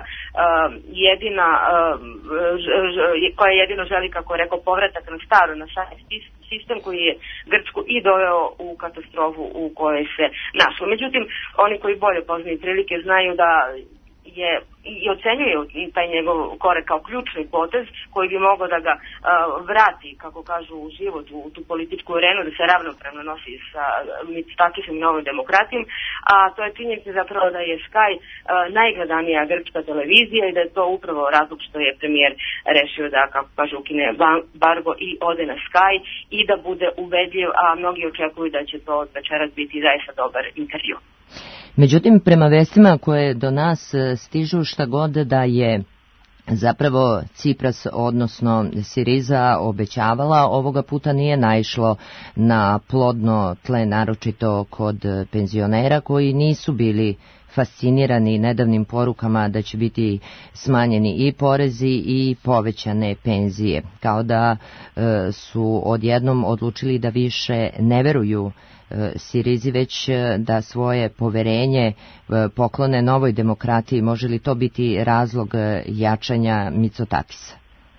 koja jedino želi, kako je rekao, povratak na staro, na sistem koji je Grčku i doveo u katastrofu u kojoj se našlo. Međutim, oni koji bolje poznaju prilike znaju da je i ocenjuju taj njegov korek kao ključni potez koji bi mogao da ga vrati, kako kažu, u život, u tu političku arenu, da se ravnopravno nosi sa Mitsotakisom i Novom demokratijom, a to je činjenica zapravo da je Sky najgledanija grčka televizija i da je to upravo razlog što je premijer rešio da, kako kaže, ukine embargo i ode na Sky i da bude ubedljiv, a mnogi očekuju da će to od večeras biti zaista dobar intervju. Međutim, prema vestima koje do nas stižu, šta god da je zapravo Cipras, odnosno Siriza, obećavala, ovoga puta nije naišlo na plodno tle, naročito kod penzionera koji nisu bili fascinirani nedavnim porukama da će biti smanjeni i porezi i povećane penzije, kao da su odjednom odlučili da više ne veruju Sirizi, već da svoje poverenje poklone Novoj demokratiji. Može li to biti razlog jačanja Mitsotakisa?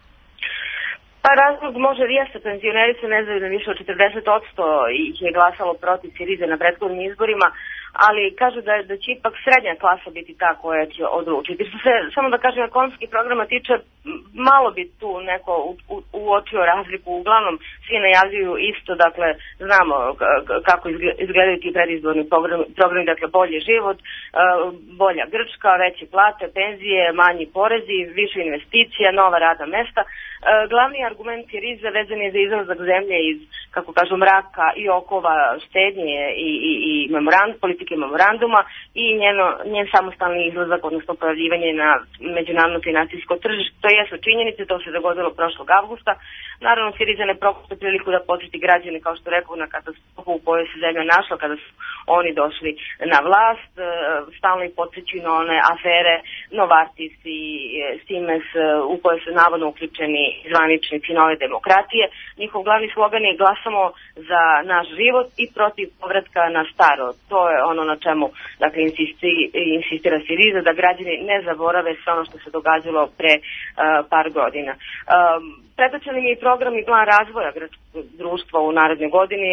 Pa razlog može jeste, penzioneri se ne znaju da više od 40% ih je glasalo protiv Sirize na prethodnim izborima, ali kažu da će ipak srednja klasa biti ta koja će odlučiti. Što se, samo da kažem, ekonomskih programa tiče, malo bi tu neko uočio razliku. Uglavnom svi najavljuju isto, dakle znamo kako izgledaju ti predizborni programi, dakle bolji život, bolja Grčka, veće plate, penzije, manji porezi, više investicija, nova radna mesta. Glavni argument Sirize vezan je za izlazak zemlje iz, kako kažu, mraka i okova štednje i politike memoranduma i njen samostalni izlazak, odnosno pojavljivanje na međunarodno finansijsko tržište. To jesu činjenice, to se dogodilo prošlog avgusta. Naravno, Siriza ne propušta priliku da podsjeti građane, kao što rekao, na katastrofu u kojoj se zemlja našla kada su oni došli na vlast. Stalno ih podsjećaju na one afere Novartis i Siemens u koje su navodno uključeni zvaničnici Nove demokratije. Njihov glavni slogan je glasamo za naš život i protiv povratka na staro. To je ono na čemu, dakle, insistira Siriza, da građani ne zaborave sve ono što se događalo pre par godina. Predočen im je program i plan razvoja grčkog društva u narednoj godini,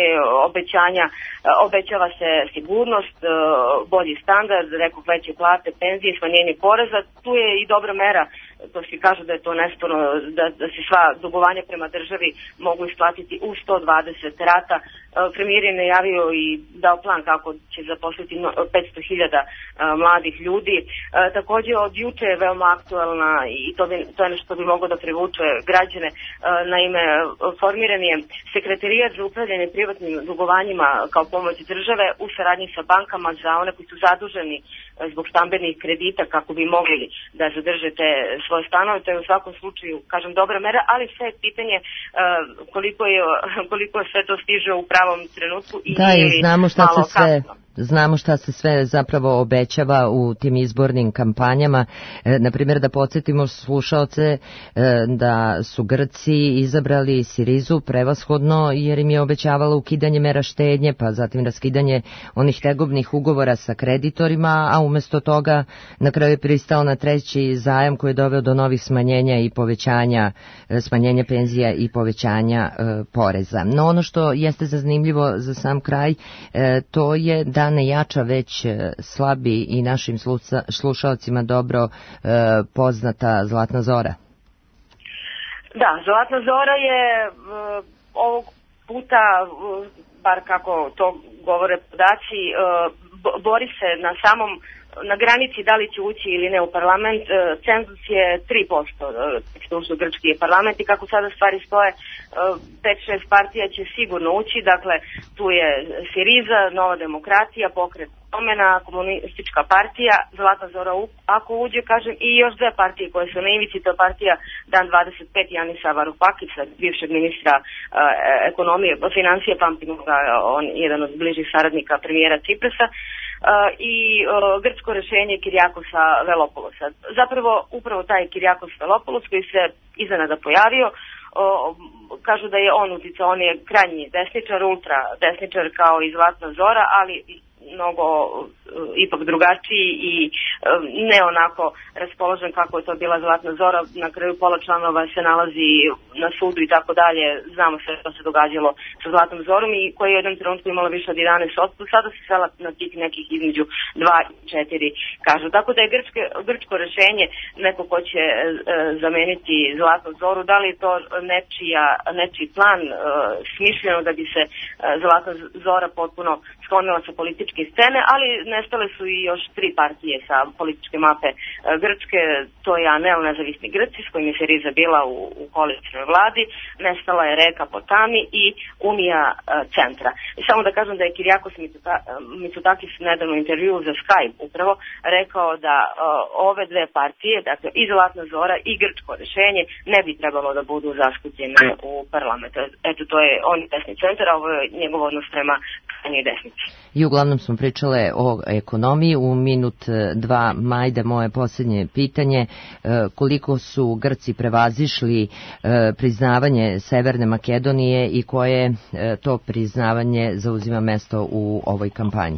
obećava se sigurnost, bolji standard, rekao, veće plate, penzije, smanjenje poreza. Tu je i dobra mera, to svi kažu da je to nesporno, da se sva dugovanja prema državi mogu isplatiti u 120 rata. Premijer je najavio i dao plan kako će zaposliti 500.000 mladih ljudi. Također od juče je veoma aktualna i to je nešto bi moglo da privuče građane. Naime, formiran je sekretarijat za upravljanje privatnim dugovanjima kao pomoć države u saradnji sa bankama za one koji su zaduženi zbog stambenih kredita kako bi mogli da zadrže te svoje stanove. To je u svakom slučaju, kažem, dobra mera, ali sve je pitanje koliko sve to stiže u pravom trenutku i znamo šta se sve zapravo obećava obećava u tim izbornim kampanjama. Na primjer, da podsjetimo slušaoce da su Grci izabrali Sirizu prevashodno jer im je obećavala ukidanje mera štednje, pa zatim raskidanje onih tegobnih ugovora sa kreditorima, a umesto toga na kraju je pristao na treći zajam koji je doveo do novih smanjenja i povećanja, smanjenja penzija i povećanja poreza. No ono što jeste zanimljivo za sam kraj, to je da ne jača već slabi i našim slušalcima dobro poznata Zlatna Zora. Da, Zlatna Zora je ovog puta, bar kako to govore podaci, bori se na granici da li će ući ili ne u parlament. Cenzus je 3%, što ušli u grčki parlament i kako sada stvari stoje, 5-6 partija će sigurno ući, dakle tu je Siriza, Nova demokratija, Pokret promena, Komunistička partija, Zlatna Zora ako uđe, kažem, i još dve partije koje su na ivici, to je partija Dan 25 Janisa Varoufakisa, bivšeg ministra ekonomije, financije, pamtimo ga, on jedan od bližih saradnika premijera Ciprasa, i grčko rešenje Kirijakosa Velopoulosa. Zapravo, upravo taj Kirijakos Velopoulos koji se iznenada pojavio, kažu da je on uticao, on je krajnji desničar, ultra desničar kao i Zlatna Zora, ali mnogo ipak drugačiji i ne onako raspoložen kako je to bila Zlatna Zora. Na kraju pola članova se nalazi na sudu i tako dalje. Znamo sve što se događalo sa Zlatnom Zorom i koja je u jednom trenutku imala više od 11%, sada se svela na tih nekih između 2 i 4, kažu. Tako da je grčko rešenje neko ko će zameniti Zlatnu Zoru. Da li je to nečiji plan smišljeno da bi se Zlatna Zora potpuno sklonila sa političke scene, ali nestale su i još 3 partije sa političke mape Grčke, to je ANEL, nezavisni Grci, s kojim je Siriza bila u koalicijnoj vladi, nestala je Reka Potami i Unija centra. I samo da kažem da je Kirijakos Mitsotakis nedavno intervju za Skype upravo rekao da ove dve partije, dakle i Zlatna Zora i grčko rešenje, ne bi trebalo da budu zastupljene u parlamentu. Eto, to je on desni centar, a ovo je njegov odnos prema krajnjoj desnici. I uglavnom smo pričale o ekonomiji. U minut 2, Majde, moje posljednje pitanje, koliko su Grci prevazišli priznavanje Severne Makedonije i koje to priznavanje zauzima mesto u ovoj kampanji?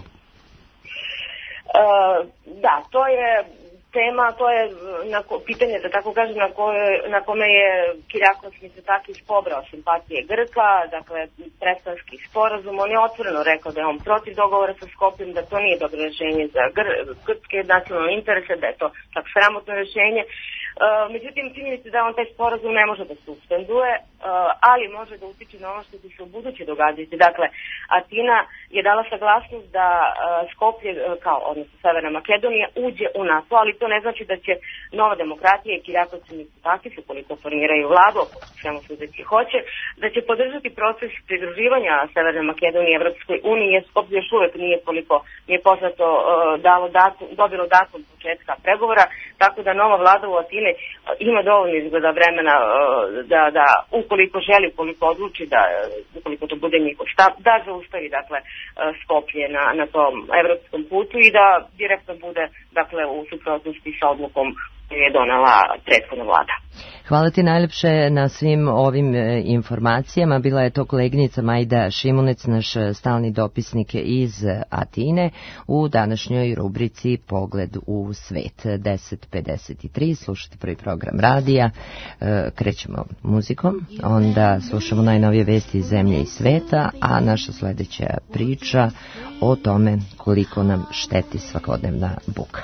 Da, to je tema, to je pitanje, da tako kažem, na kome je Kirijakos Mitsotakis pobrao simpatije Grka, dakle predstavski sporazum. On je otvoreno rekao da je on protiv dogovora sa Skopjem, da to nije dobro rešenje za grčke nacionalne interese, da je to čak sramotno rešenje. Međutim, čini mi se da on taj sporazum ne može da suspenduje, ali može da utiče na ono što će se u buduće događati. Dakle, Atina je dala saglasnost da Skoplje, odnosno Severna Makedonija, uđe u NATO, ali to ne znači da će Nova demokratija i Kirijakos Mitsotakis, ukoliko formiraju vladu, svemu sudeći hoće, da će podržati proces pridruživanja Severne Makedonije Evropskoj uniji, jer Skoplje još uvek nije, koliko mi je poznato, dobilo datum početka pregovora, tako da nova vlada u Atine ima dovoljno izgleda vremena da ukoliko želi, ukoliko odluči, ukoliko to bude njihov stav, da zaustavi dakle Skoplje na tom evropskom putu i da direktno bude dakle u suprotnosti sa odlukom koju je donela prethodna vlada. Hvala ti najlepše na svim ovim informacijama. Bila je to koleginica Majda Šimunec, naš stalni dopisnik iz Atine, u današnjoj rubrici Pogled u svet. 10:53, slušate prvi program radija, krećemo muzikom, onda slušamo najnovije vesti iz zemlje i sveta, a naša sledeća priča o tome koliko nam šteti svakodnevna buka.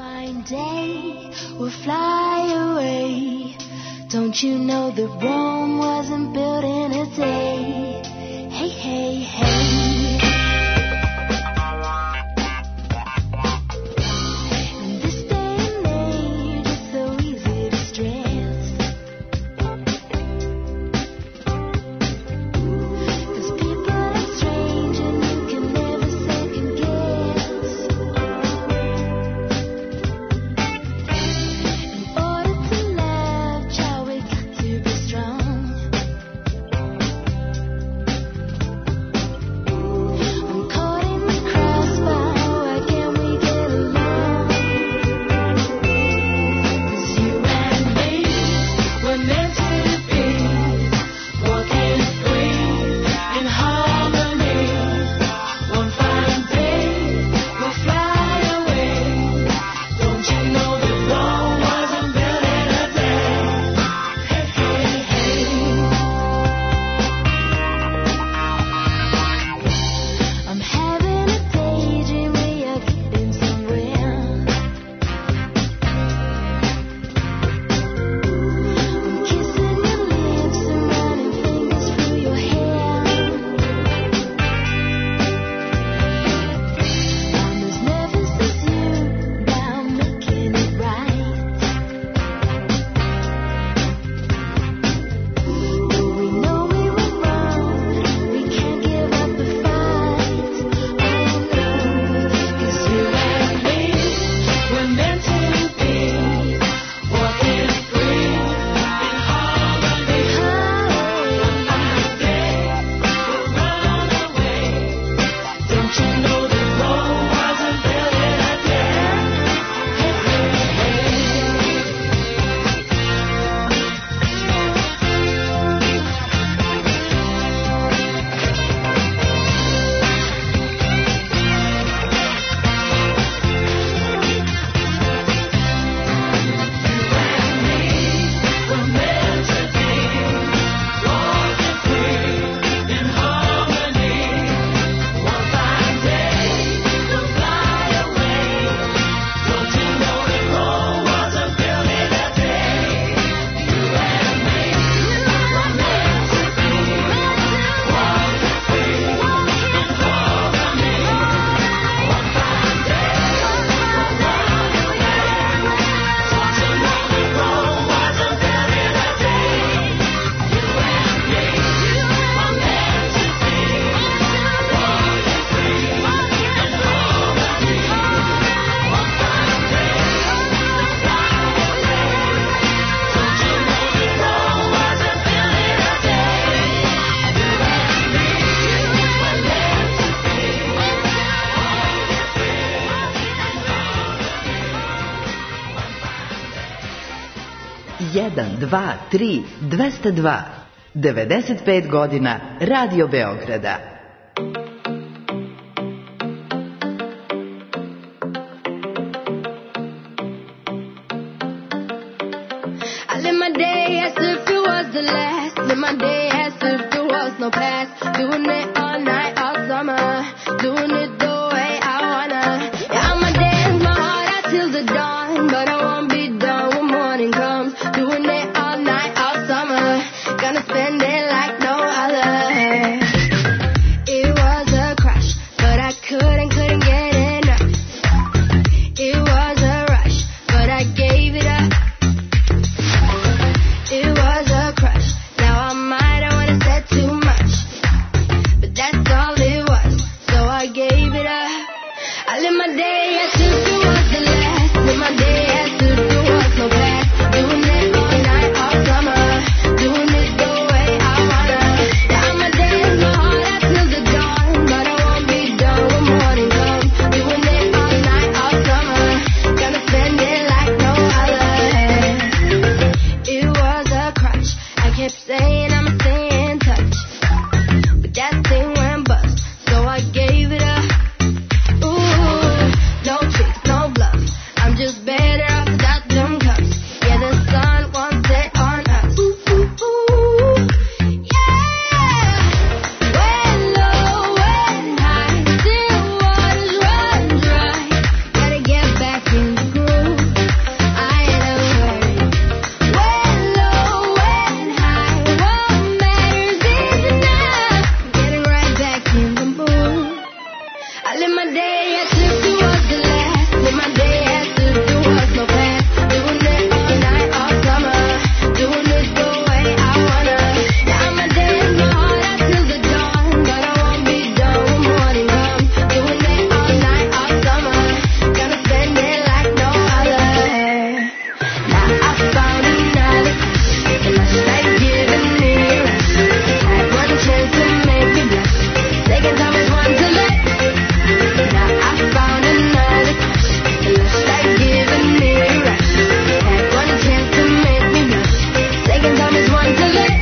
Don't you know that Rome wasn't built in a day? Hey, hey, hey. 123 202. 95 godina Radio Beograda. I live my day as if it was the last. Live my day as if there was no past. Doing it all night, all summer. Doing it the way I wanna. Yeah, I'ma dance my heart out till the dawn, but I won't be done when morning comes. Doing it all night, all summer. Gonna spend it like no other. It was a crush, but I couldn't get enough. It was a rush, but I gave it up. It was a crush. Now I might have wanna said too much, but that's all it was. So I gave it up. I live my day as if it was the last. Live my day as if there was no past. Doing it all night, all summer. Doing it the way I wanna. Yeah, I'ma dance my heart out till the dawn, but I won't be done when morning comes. Doing it all night, all summer. Gonna spend it like no other. It was a crutch. I kept saying I'ma stay in touch, but that thing went bust, so I gave it up. Ooh, no tricks, no bluff. I'm just better off without them cups. Yeah, the sun won't set on us. Ooh, ooh, ooh, yeah. When low, when high, still waters run dry. Gotta get back in the groove. I ain't a worry. When low, when high, what matters is enough. Getting right back in the mood. I live my day as if it was the last. Live my day as if there was no past. Doing it all night, all summer. Doing it the way I wanna. Yeah, I'ma dance my heart out till the dawn, but I won't be done when morning comes. Doing it all night, all summer. Gonna spend it like no other. Now I found another crush, and I started giving me a rush. Had one chance to make me blush. Second time is one to let. Now I found another crush, and I started giving me a rush. Had one chance to make me blush. Second time is one to let.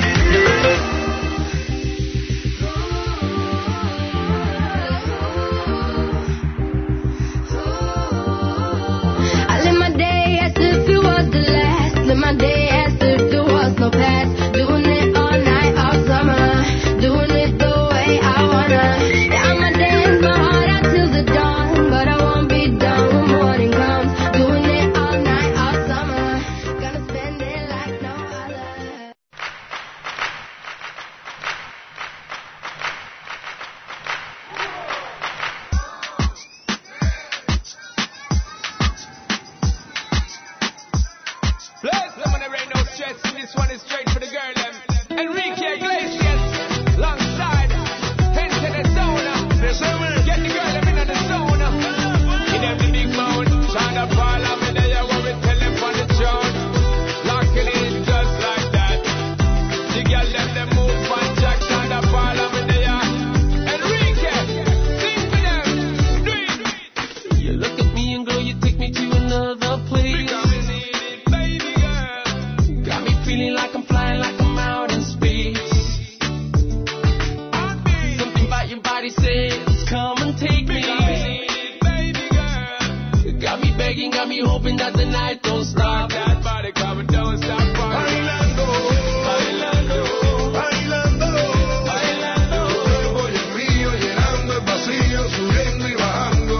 I live my day as if it was the last. Live my day as if there was no past. Doing it all night, all summer. Doing it the way I wanna. Yeah, I'ma dance my heart out till the dawn, but I won't be done when morning comes. Doing it all night, all summer. Gonna spend it like no other. Bless them when there ain't no stress, and this one is straight for the girl them. Enrique Iglesias, alongside Pence the Zona. Get the girl them in the zona. In every big mound, China Parliament, there you go, we tell them on the throne. Locking in just like that. The girl them move on Jack, China Parliament, there you. Enrique, sing for them, do it. You look at me and girl, you take me to another place. Got me feeling like I'm flying, like I'm out in space. Something about your body says, come and take me. Got me begging, got me hoping that the night don't stop. That body coming, don't stop. Bailando, bailando, bailando, bailando. Voy el río llenando el vacío, subiendo y bajando.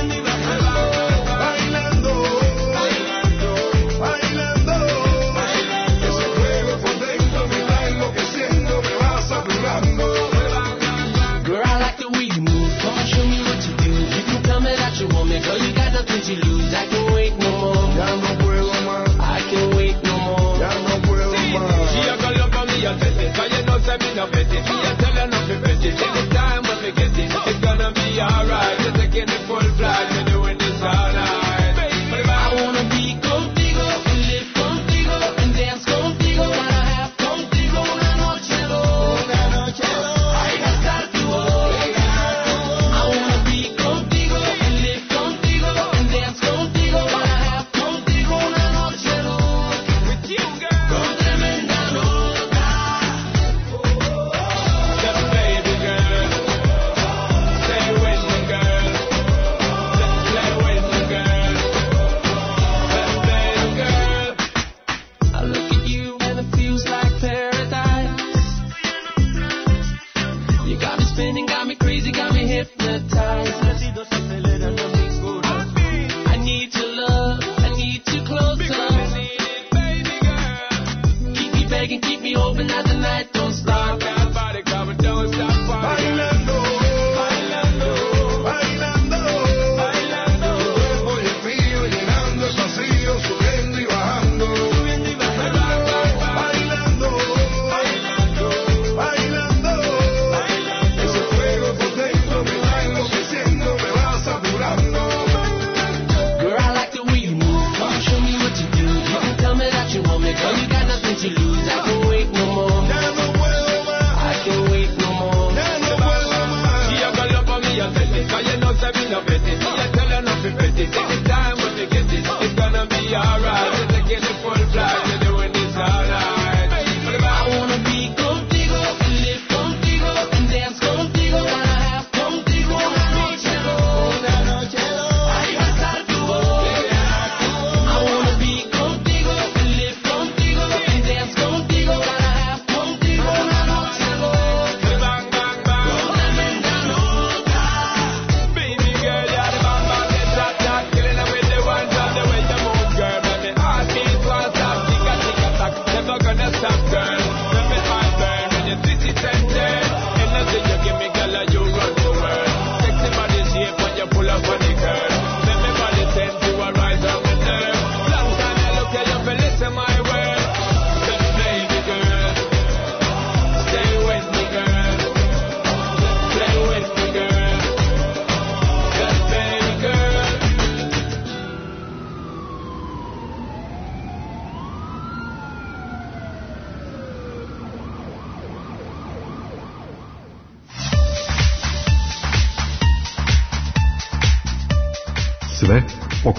Bailando, bailando, bailando. Ese fuego por dentro me va enloqueciendo, me va saturando. Girl, I like the way you move. Come on, show me what you do. You can tell me that you want me. Girl, you got nothing to lose. I can wait no more. Ya no puedo más, I can wait no more. ya no puedo más. She a call up on me a petty, 'cause you know say me no petty. Me a tell her not to petty. Anytime when me get it, it's gonna be alright. Just taking the full flight, me doing this all night. I wanna be contigo, live contigo, and dance contigo. Wanna have contigo una noche loca. I gotta start to work. I wanna be contigo, live contigo, and dance contigo. Wanna have contigo una noche loca. With you.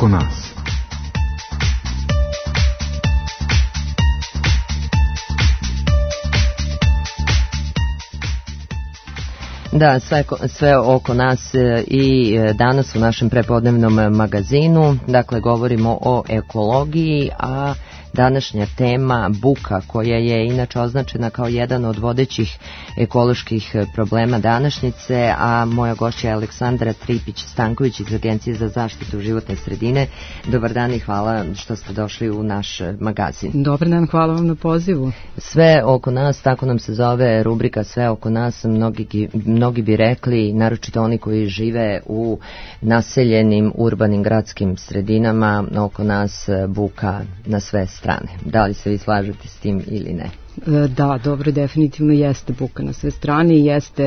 oko nas. Da, sve oko nas i danas u našem prepodnevnom magazinu, dakle govorimo o ekologiji, a današnja tema buka, koja je inače označena kao jedan od vodećih ekoloških problema današnjice, a moja gošća je Aleksandra Tripić-Stanković iz Agencije za zaštitu životne sredine. Dobar dan i hvala što ste došli u naš magazin. Dobar dan, hvala vam na pozivu. Sve oko nas, tako nam se zove rubrika Sve oko nas, mnogi bi rekli, naročito oni koji žive u naseljenim urbanim gradskim sredinama, oko nas buka na sve strane. Da li se vi slažete s tim ili ne? Da, dobro, definitivno jeste buka na sve strane i jeste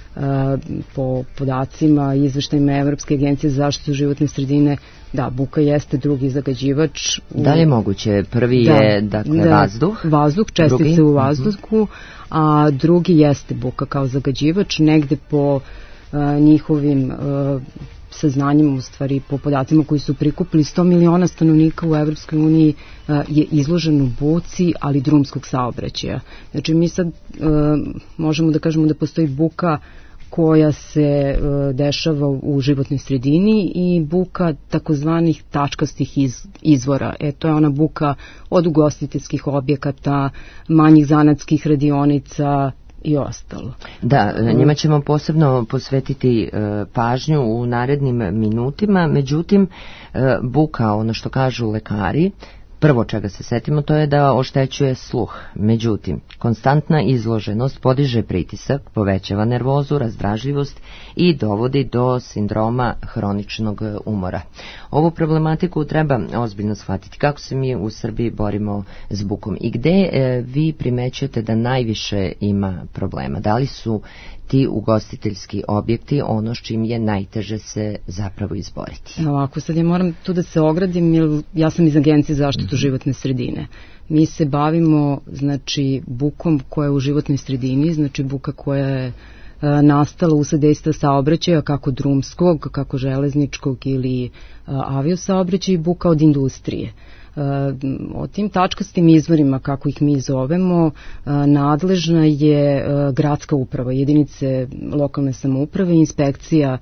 po podacima i izveštajima Evropske agencije za zaštitu životne sredine, da, buka jeste drugi zagađivač. Da li je moguće? Prvi je, dakle, vazduh. Vazduh, čestice u vazduhu, a drugi jeste buka kao zagađivač. Negde po njihovim saznanjima, u stvari po podacima koji su prikupili, 100 miliona stanovnika u Evropskoj uniji je izloženo buci, ali drumskog saobraćaja. Znači mi sad možemo da kažemo da postoji buka koja se dešava u životnoj sredini i buka takozvanih tačkastih izvora. To je ona buka od ugostiteljskih objekata, manjih zanatskih radionica i ostalo. Da, njima ćemo posebno posvetiti pažnju u narednim minutima, međutim buka, ono što kažu lekari, prvo čega se setimo, to je da oštećuje sluh. Međutim, konstantna izloženost podiže pritisak, povećava nervozu, razdražljivost i dovodi do sindroma hroničnog umora. Ovu problematiku treba ozbiljno shvatiti. Kako se mi u Srbiji borimo s bukom i gde vi primećujete da najviše ima problema? Da li su ti ugostiteljski objekti ono s čim je najteže se zapravo izboriti? Ovako, sad ja moram tu da se ogradim, jer ja sam iz Agencije za zaštitu životne sredine. Mi se bavimo, znači, bukom koja je u životnoj sredini, znači buka koja je nastala usled dejstva saobraćaja, kako drumskog, kako železničkog ili aviosaobraćaja, i buka od industrije. O tim tačkastim izvorima, kako ih mi zovemo, nadležna je gradska uprava, jedinice lokalne samouprave i inspekcija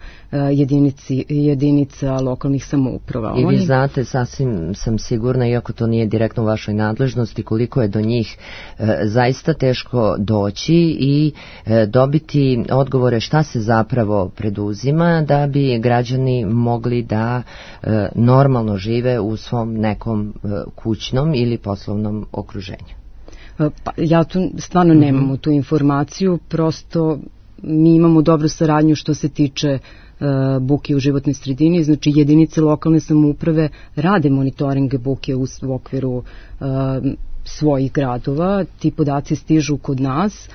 jedinica lokalnih samouprava. I vi znate, sasvim sam sigurna, iako to nije direktno u vašoj nadležnosti, koliko je do njih zaista teško doći i dobiti odgovore šta se zapravo preduzima da bi građani mogli da normalno žive u svom nekom kućnom ili poslovnom okruženju. Pa, ja tu stvarno nemamo tu informaciju, prosto mi imamo dobru saradnju što se tiče buke u životnoj sredini, znači jedinice lokalne samouprave rade monitoringe buke u okviru svojih gradova, ti podaci stižu kod nas.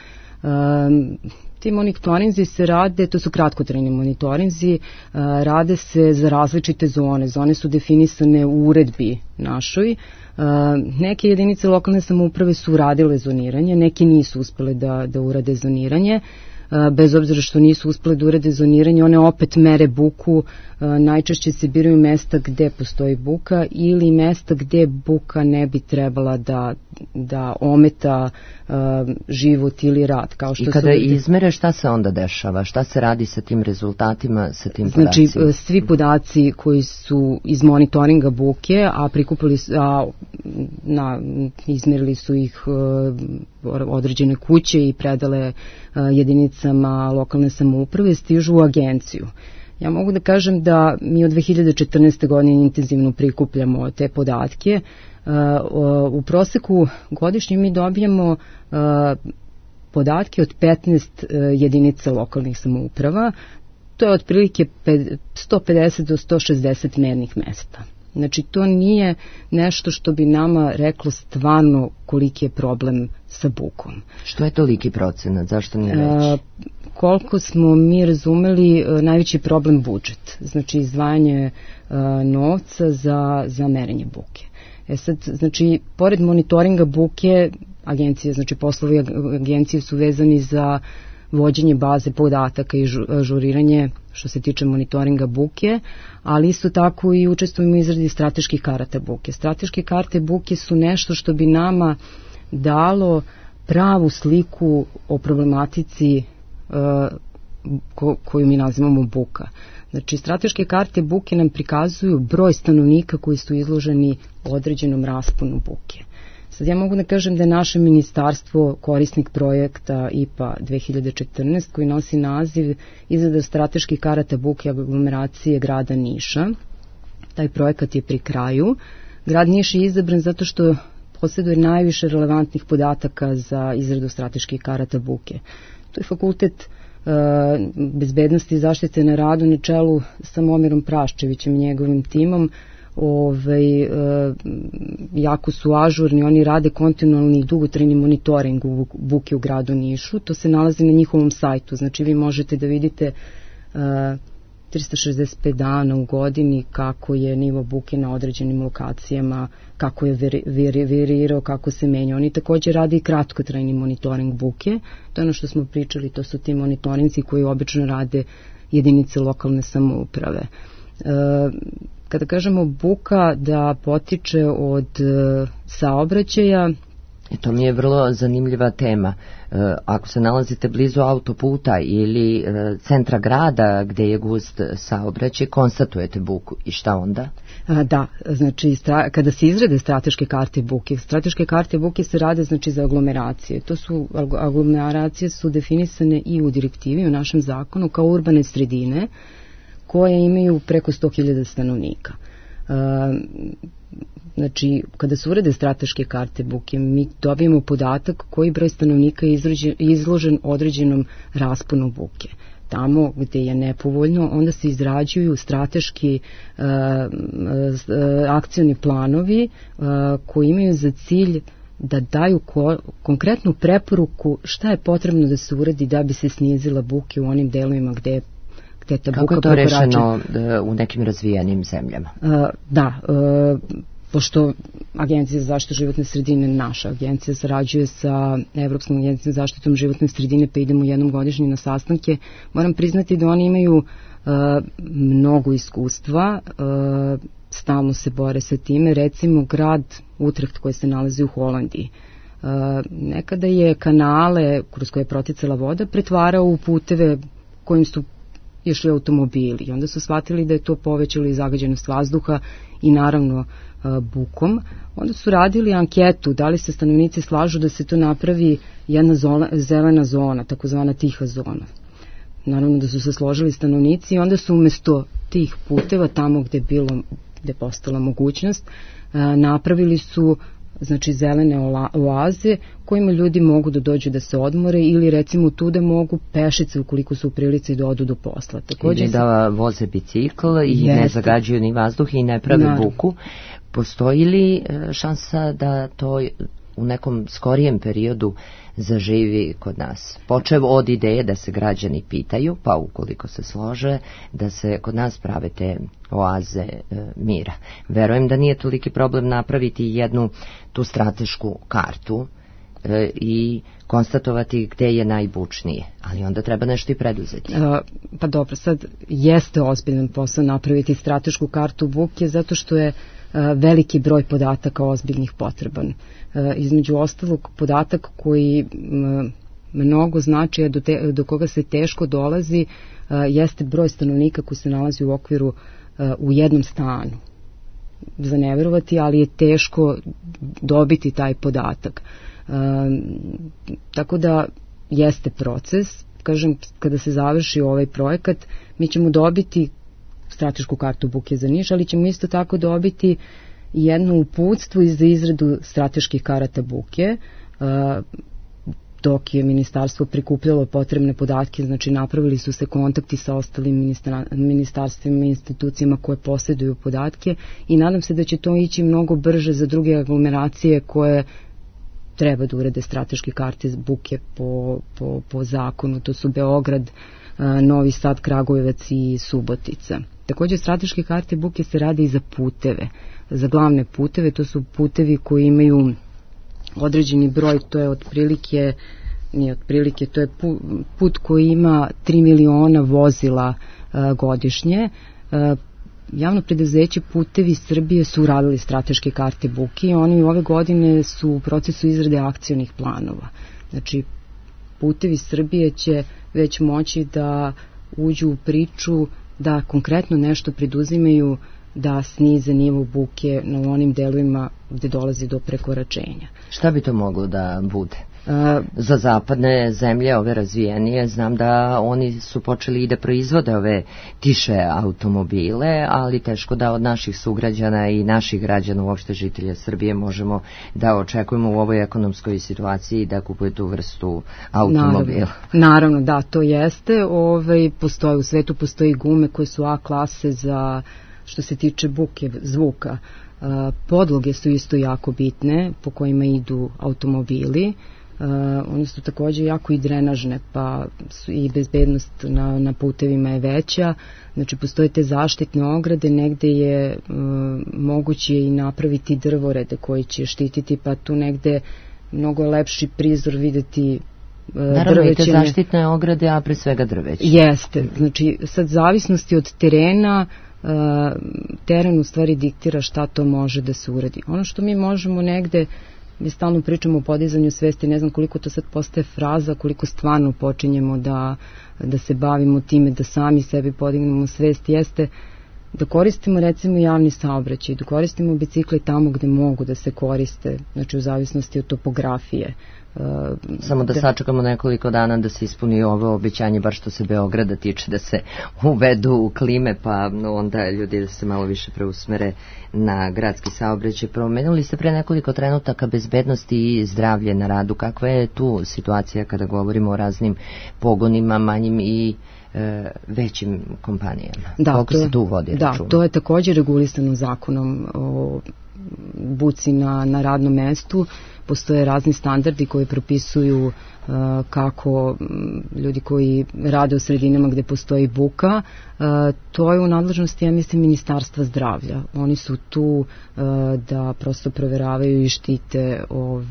Ti monitorinzi se rade, to su kratkotrajni monitorinzi, rade se za različite zone. Zone su definisane u uredbi našoj. Neke jedinice lokalne samouprave su uradile zoniranje, neki nisu uspele da urade zoniranje. Bez obzira što nisu uspele da urade zoniranje, one opet mere buku, najčešće se biraju mesta gde postoji buka ili mesta gde buka ne bi trebala da ometa život ili rad. Kao što i kada izmere, šta se onda dešava? Šta se radi sa tim rezultatima, sa tim podacima? Znači, svi podaci koji su iz monitoringa buke, a prikupili izmerili su ih određene kuće i predale jedinicama lokalne samouprave, stižu u agenciju. Ja mogu da kažem da mi od 2014. godine intenzivno prikupljamo te podatke. U proseku godišnje mi dobijamo podatke od 15 jedinica lokalnih samouprava. To je otprilike 150 do 160 mernih mesta. Znači, to nije nešto što bi nama reklo stvarno koliki je problem sa bukom. Što je toliki procenat? Zašto nije veći? Koliko smo mi razumeli, najveći problem budžet. Znači, izdvajanje novca za merenje buke. Sad, znači, pored monitoringa buke, agencije, znači poslovi agencije su vezani za vođenje baze podataka i ažuriranje što se tiče monitoringa buke, ali isto tako i učestvujemo u izradi strateških karata buke. Strateške karte buke su nešto što bi nama dalo pravu sliku o problematici koju mi nazivamo buka. Znači, strateške karte buke nam prikazuju broj stanovnika koji su izloženi određenom rasponu buke. Sad ja mogu da kažem da je naše ministarstvo korisnik projekta IPA 2014 koji nosi naziv izrada strateških karata buke aglomeracije grada Niša. Taj projekat je pri kraju. Grad Niš je izabran zato što posjeduje najviše relevantnih podataka za izradu strateških karata buke. To je fakultet bezbednosti i zaštite na radu na čelu sa Momirom Praščevićem i njegovim timom. Jako su ažurni, oni rade kontinualni i dugotrajni monitoring buke u gradu Nišu. To se nalazi na njihovom sajtu, znači vi možete da vidite 365 dana u godini kako je nivo buke na određenim lokacijama, kako je varirao, kako se menja. Oni također rade i kratkotrajni monitoring buke. To je ono što smo pričali, to su ti monitorinzi koji obično rade jedinice lokalne samouprave. Kada kažemo buka da potiče od saobraćaja, to mi je vrlo zanimljiva tema. Ako se nalazite blizu autoputa ili centra grada gde je gust saobraćaj, konstatujete buku i šta onda? Da, znači kada se izrade strateške karte buke se rade znači za aglomeracije. Aglomeracije su definisane i u direktivi, u našem zakonu, kao urbane sredine koje imaju preko 100.000 stanovnika. Znači, kada se urede strateške karte buke, mi dobijemo podatak koji broj stanovnika je izložen određenom rasponu buke. Tamo gde je nepovoljno, onda se izrađuju strateški akcioni planovi koji imaju za cilj da daju konkretnu preporuku šta je potrebno da se uredi da bi se snizila buke u onim delovima gde je ta buka. Kako je to rešeno u nekim razvijenim zemljama? Pošto Agencija za zaštitu životne sredine, naša agencija, sarađuje sa Evropskom agencijom za zaštitom životne sredine, pa idemo jednom godišnje na sastanke, moram priznati da oni imaju mnogo iskustva, stalno se bore sa time. Recimo grad Utrecht koji se nalazi u Holandiji, nekada je kanale kroz koje je proticala voda pretvarao u puteve kojim su išli automobili i onda su shvatili da je to povećalo i zagađenost vazduha i naravno bukom. Onda su radili anketu da li se stanovnici slažu da se to napravi jedna zelena zona, takozvana tiha zona. Naravno da su se složili stanovnici i onda su umjesto tih puteva tamo gde je postala mogućnost, napravili su znači zelene oaze kojima ljudi mogu da dođu da se odmore ili recimo tu da mogu pešice ukoliko su u prilici da odu do posla. Također ili da voze bicikl i ne zagađuju ni vazduh i ne prave buku. Postoji li šansa da to u nekom skorijem periodu zaživi kod nas? Počev od ideje da se građani pitaju, pa ukoliko se slože, da se kod nas prave te oaze mira. Verujem da nije toliki problem napraviti jednu tu stratešku kartu i konstatovati gde je najbučnije, ali onda treba nešto i preduzeti. Pa dobro, sad jeste ozbiljan posao napraviti stratešku kartu buke zato što je veliki broj podataka ozbiljnih potreban. Između ostalog, podatak koji mnogo znači, do koga se teško dolazi, jeste broj stanovnika koji se nalazi u okviru u jednom stanu. Za ne verovati, ali je teško dobiti taj podatak. Tako da jeste proces. Kažem, kada se završi ovaj projekat, mi ćemo dobiti stratešku kartu buke za Niš, ali ćemo isto tako dobiti jedno uputstvo za izradu strateških karata buke. Dok je ministarstvo prikupljalo potrebne podatke, znači napravili su se kontakti sa ostalim ministarstvima i institucijama koje posjeduju podatke i nadam se da će to ići mnogo brže za druge aglomeracije koje treba da urede strateške karte buke po zakonu. To su Beograd, Novi Sad, Kragujevac i Subotica. Također strateške karte buke se rade i za puteve, za glavne puteve. To su putevi koji imaju određeni broj, to je otprilike nije otprilike, to je put koji ima 3 miliona vozila godišnje. Javno preduzeće Putevi Srbije su uradili strateške karte buke i oni ove godine su u procesu izrade akcionih planova. Znači, Putevi Srbije će već moći da uđu u priču da konkretno nešto preduzimaju da snize nivo buke na onim delovima gde dolazi do prekoračenja. Šta bi to moglo da bude? Za zapadne zemlje, ove razvijenije, znam da oni su počeli i da proizvode ove tiše automobile, ali teško da od naših sugrađana i naših građana, uopšte žitelja Srbije, možemo da očekujemo u ovoj ekonomskoj situaciji da kupuju tu vrstu automobila. Naravno, da, to jeste. Postoje, u svetu postoji gume koje su A klase za što se tiče buke, zvuka. Podloge su isto jako bitne po kojima idu automobili. One su takođe jako i drenažne, pa i bezbednost na putevima je veća. Znači, postoje te zaštitne ograde, negde je moguće i napraviti drvorede koji će štititi, pa tu negde mnogo lepši prizor videti drvećenje. Naravno i te zaštitne ograde, a pre svega drveće. Jeste, znači sad zavisnosti od terena, teren u stvari diktira šta to može da se uradi. Ono što mi možemo negde, mi stalno pričamo o podizanju svesti, ne znam koliko to sad postaje fraza, koliko stvarno počinjemo da se bavimo time, da sami sebi podignemo svest, jeste da koristimo recimo javni saobraćaj, da koristimo bicikle tamo gde mogu da se koriste, znači u zavisnosti od topografije. Samo da sačekamo nekoliko dana da se ispuni ovo obećanje, bar što se Beograda tiče, da se uvedu klime, pa onda ljudi da se malo više preusmere na gradski saobraćaj. Promenuli ste pre nekoliko trenutaka bezbednosti i zdravlje na radu. Kakva je tu situacija kada govorimo o raznim pogonima, manjim i većim kompanijama? Koliko se tu vodi računa? Da, to je također regulisano zakonom o buci na radnom mestu. Postoje razni standardi koji propisuju kako ljudi koji rade u sredinama gde postoji buka. To je u nadležnosti, ja mislim, Ministarstva zdravlja. Oni su tu da prosto proveravaju i štite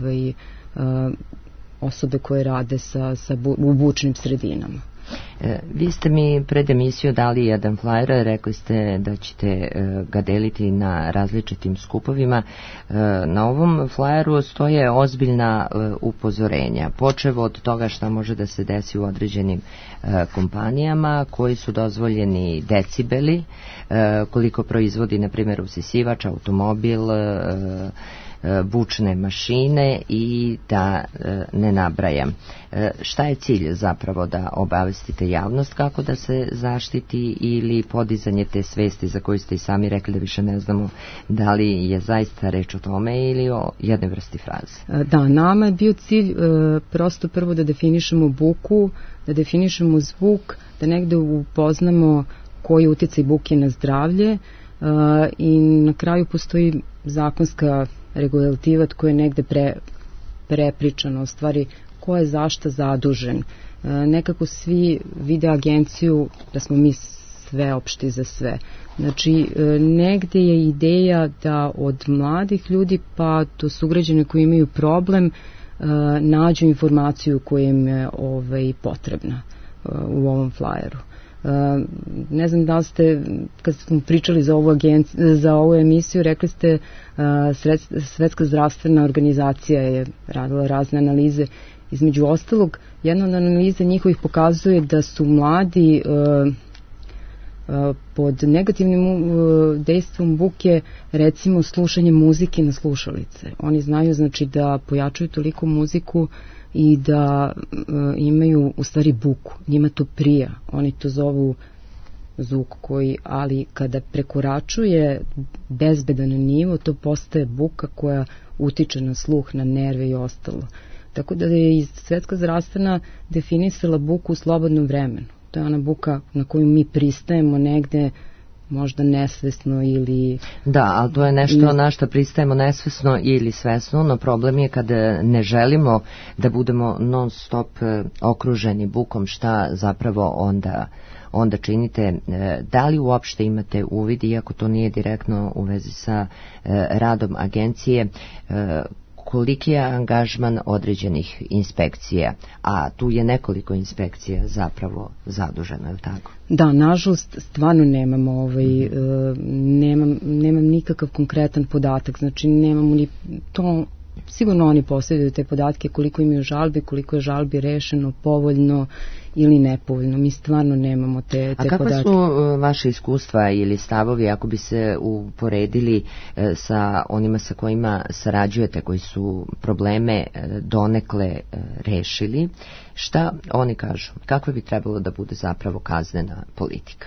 osobe koje rade u bučnim sredinama. Vi ste mi pred emisiju dali jedan flyer, rekli ste da ćete ga deliti na različitim skupovima. Na ovom flyeru stoje ozbiljna upozorenja, počev od toga šta može da se desi u određenim kompanijama, koji su dozvoljeni decibeli, koliko proizvodi, na primjer, usisivač, automobil, bučne mašine i da ne nabrajam. Šta je cilj zapravo, da obavestite javnost kako da se zaštiti ili podizanje te svesti za koju ste i sami rekli da više ne znamo da li je zaista reč o tome ili o jednoj vrsti fraze? Da, nama je bio cilj prosto prvo da definišemo buku, da definišemo zvuk, da negde upoznamo koji je uticaj buke na zdravlje i na kraju postoji zakonska regulativa koja je negde prepričana, u stvari ko je zašta zadužen. Nekako svi vide agenciju da smo mi sveopšti za sve. Znači, negde je ideja da od mladih ljudi pa do sugrađana koji imaju problem nađu informaciju koja im je potrebna u ovom flyeru. Ne znam da li ste, kad smo pričali za ovu emisiju, rekli ste Svetska zdravstvena organizacija je radila razne analize. Između ostalog, jedna od analiza njihovih pokazuje da su mladi pod negativnim dejstvom buke, recimo slušanje muzike na slušalice. Oni znaju, znači, da pojačaju toliko muziku i da imaju u stvari buku. Njima to prija. Oni to zovu zvuk koji, ali kada prekoračuje bezbedan nivo, to postaje buka koja utiče na sluh, na nerve i ostalo. Tako da je i Svetska zdravstvena definisala buku u slobodnom vremenu. To je ona buka na koju mi pristajemo negde, možda nesvesno ili... Da, ali to je nešto na što pristajemo nesvesno ili svesno, no problem je kada ne želimo da budemo non stop okruženi bukom, šta zapravo onda činite. Da li uopšte imate uvid, iako to nije direktno u vezi sa radom agencije, koliki je angažman određenih inspekcija, a tu je nekoliko inspekcija zapravo zaduženo, je li tako? Da, nažalost, stvarno nemam nikakav konkretan podatak, znači nemamo ni to, sigurno oni posjeduju te podatke koliko imaju žalbi, koliko je žalbi rešeno povoljno ili nepovoljno. Mi stvarno nemamo te podatke. A kakva su vaše iskustva ili stavovi ako bi se uporedili sa onima sa kojima sarađujete, koji su probleme donekle rešili? Šta oni kažu? Kakva bi trebalo da bude zapravo kaznena politika?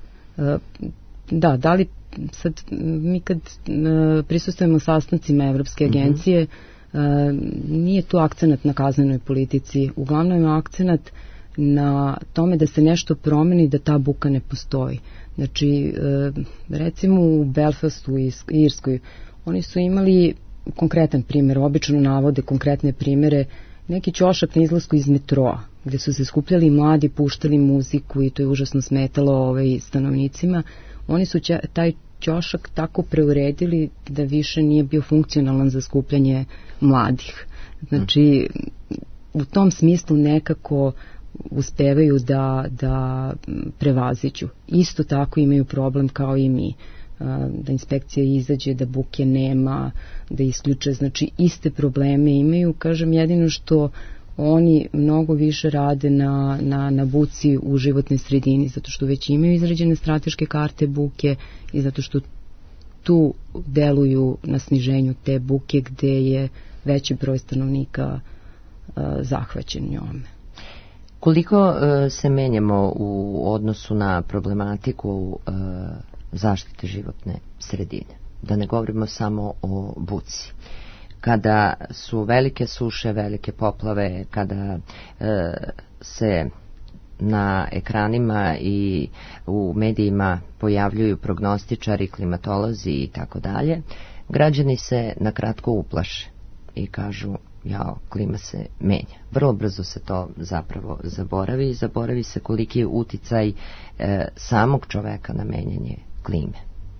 Da li sad mi kad prisustujemo sastancima Evropske agencije, nije tu akcenat na kaznenoj politici, uglavnom je akcenat na tome da se nešto promeni, da ta buka ne postoji. Znači, recimo u Belfastu i Irskoj, oni su imali konkretan primjer, obično navode konkretne primjere, neki ćošak na izlasku iz metroa, gde su se skupljali mladi, puštali muziku i to je užasno smetalo stanovnicima. Oni su taj ćošak tako preuredili da više nije bio funkcionalan za skupljanje mladih. Znači, u tom smislu nekako uspevaju da prevaziđu. Isto tako imaju problem kao i mi. Da inspekcija izađe, da buke nema, da isključe. Znači, iste probleme imaju. Kažem, jedino što oni mnogo više rade na buci u životnoj sredini, zato što već imaju izrađene strateške karte buke i zato što tu deluju na sniženju te buke gde je veći broj stanovnika zahvaćen njome. Koliko se menjamo u odnosu na problematiku zaštite životne sredine? Da ne govorimo samo o buci. Kada su velike suše, velike poplave, kada se na ekranima i u medijima pojavljuju prognostičari, klimatolozi i tako dalje, građani se na kratko uplaše i kažu, jao, klima se menja. Vrlo brzo se to zapravo zaboravi se koliki je uticaj samog čoveka na menjanje klime.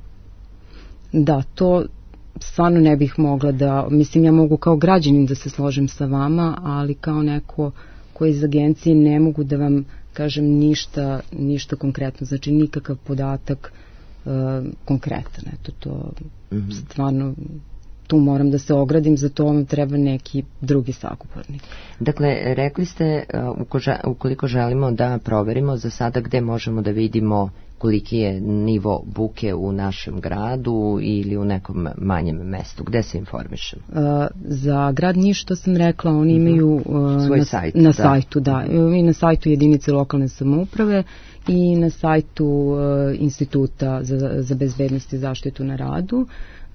Da, to stvarno ne bih mogla da, mislim, ja mogu kao građanin da se složim sa vama, ali kao neko koji iz agencije ne mogu da vam kažem ništa konkretno, znači nikakav podatak konkretan. Eto, to stvarno, tu moram da se ogradim, za to vam treba neki drugi sagovornik. Dakle, rekli ste, ukoliko želimo da proverimo za sada gde možemo da vidimo koliki je nivo buke u našem gradu ili u nekom manjem mestu, gde se informišemo? Za grad Niš, što sam rekla, oni imaju svoj sajt, na sajtu, da, i na sajtu jedinice lokalne samouprave i na sajtu Instituta za bezbednost i zaštitu na radu.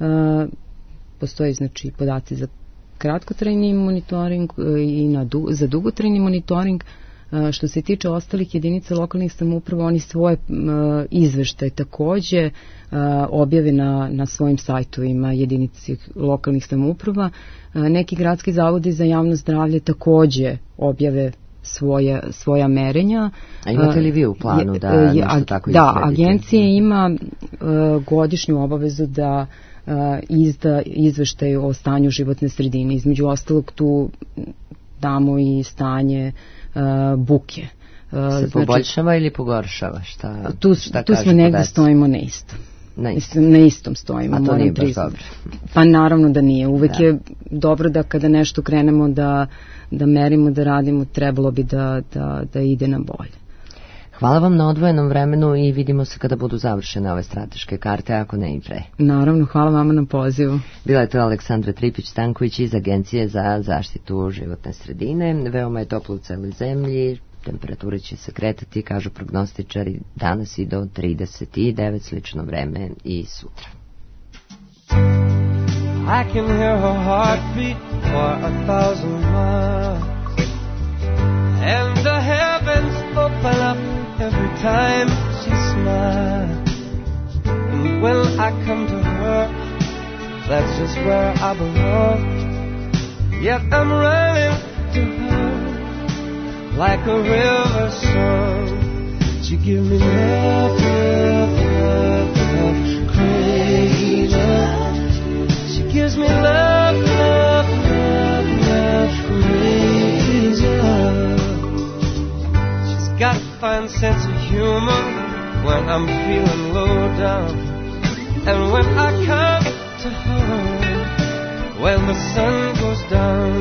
Postoji, znači, podaci za kratkotrajni monitoring i za dugotrajni monitoring. Što se tiče ostalih jedinica lokalnih samouprava, oni svoje izveštaje takođe objave na svojim sajtovima jedinici lokalnih samouprava. Neki gradski zavodi za javno zdravlje takođe objave svoja merenja. A imate li vi u planu da nešto tako izgledite? Da, agencija ima godišnju obavezu da izda izveštaj o stanju životne sredine. Između ostalog tu damo i stanje buke. Se poboljšava ili pogoršava? Tu smo negde stojimo na istom. Na istom stojimo. A to nije baš dobro? Pa naravno da nije. Uvek je dobro da kada nešto krenemo da merimo, da radimo, trebalo bi da ide na bolje. Hvala vam na odvojenom vremenu i vidimo se kada budu završene ove strateške karte, ako ne i pre. Naravno, hvala vama na pozivu. Bila je to Aleksandra Tripić-Stanković iz Agencije za zaštitu životne sredine. Veoma je toplo u celoj zemlji, temperature će se kretati, kažu prognostičari, danas i do 39, slično vreme i sutra. I can hear her heartbeat for 1,000 miles, and the heavens open up every time she smiles. And when I come to her, that's just where I belong. Yet I'm running to her like a river song. She give me love, love, love, love, crazy love. She gives me love, love, love. fine sense of humor when I'm feeling low down. And when I come to her, when the sun goes down,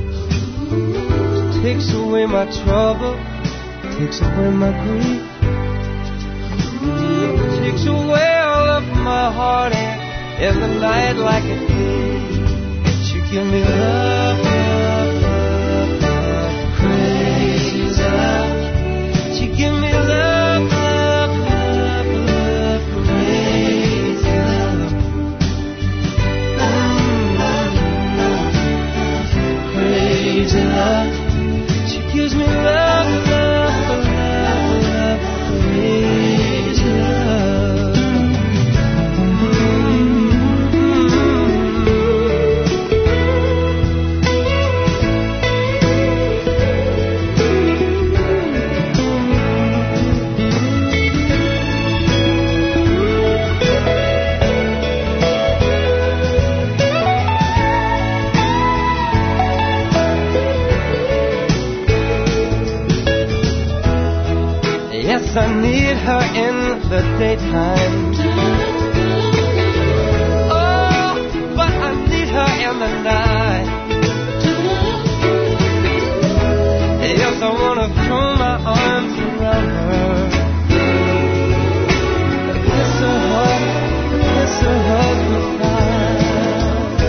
takes away my trouble, takes away my grief, takes away all of my heartache in the night like a thief. She give me love, love, love, love, crazy love. She give me love, love, love, love, crazy love. Crazy love. She gives me love, love, love, love, crazy love. Yes, I need her in the daytime. Oh, but I need her in the night. Yes, I wanna throw my arms around her, kiss her hug goodbye.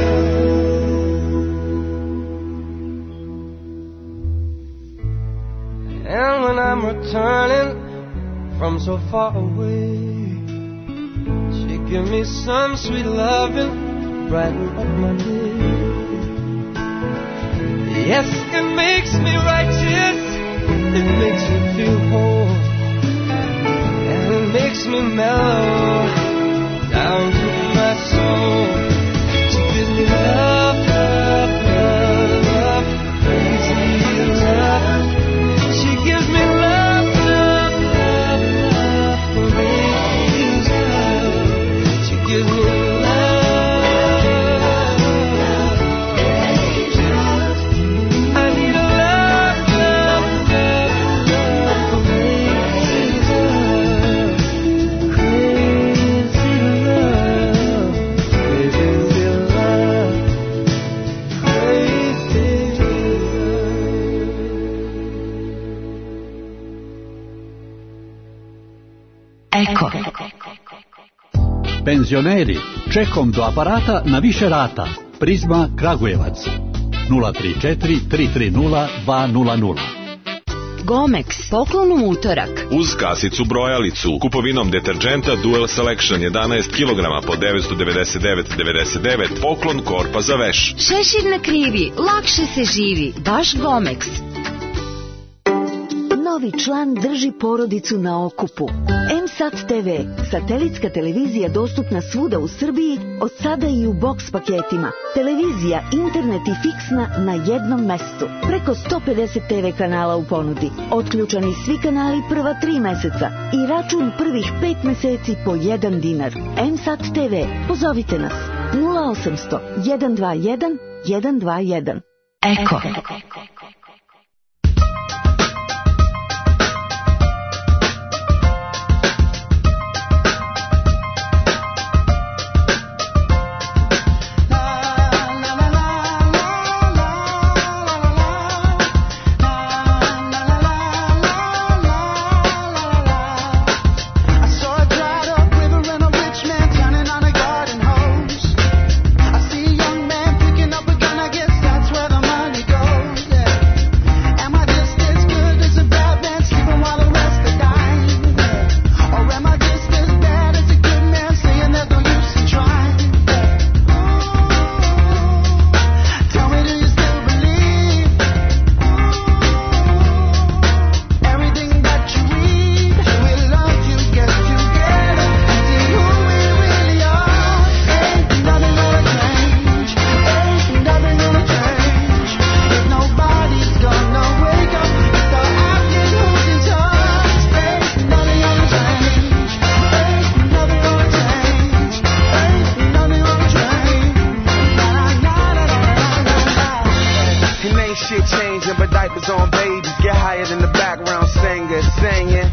And when I'm returning from so far away, she give me some sweet loving, brighten up my day. Yes, it makes me righteous, it makes me feel whole, and it makes me mellow down to my soul. She gives me love, love, love, love, crazy love. She gives me love. Give me love. I need a love, love, love, love, crazy love, crazy love, crazy love. Eko. Penzioneri, čekom do aparata na više rata. Prizma Kragujevac 034 330 200. Gomex, poklon u utorak. Uz kasicu brojalicu, kupovinom deterđenta Dual Selection 11 kg po 999,99, poklon korpa za veš. Šešir na krivi, lakše se živi, baš Gomex. Novi član drži porodicu na okupu. M-Sat TV, satelitska televizija dostupna svuda u Srbiji, od sada i u box paketima. Televizija, internet i fiksna na jednom mestu. Preko 150 TV kanala u ponudi. Otključani svi kanali prva 3 meseca i račun prvih 5 meseci po 1 dinar. M-Sat TV, pozovite nas 0800 121 121. Eko. Shit changing, but diapers on babies. Get higher than the background singer singing.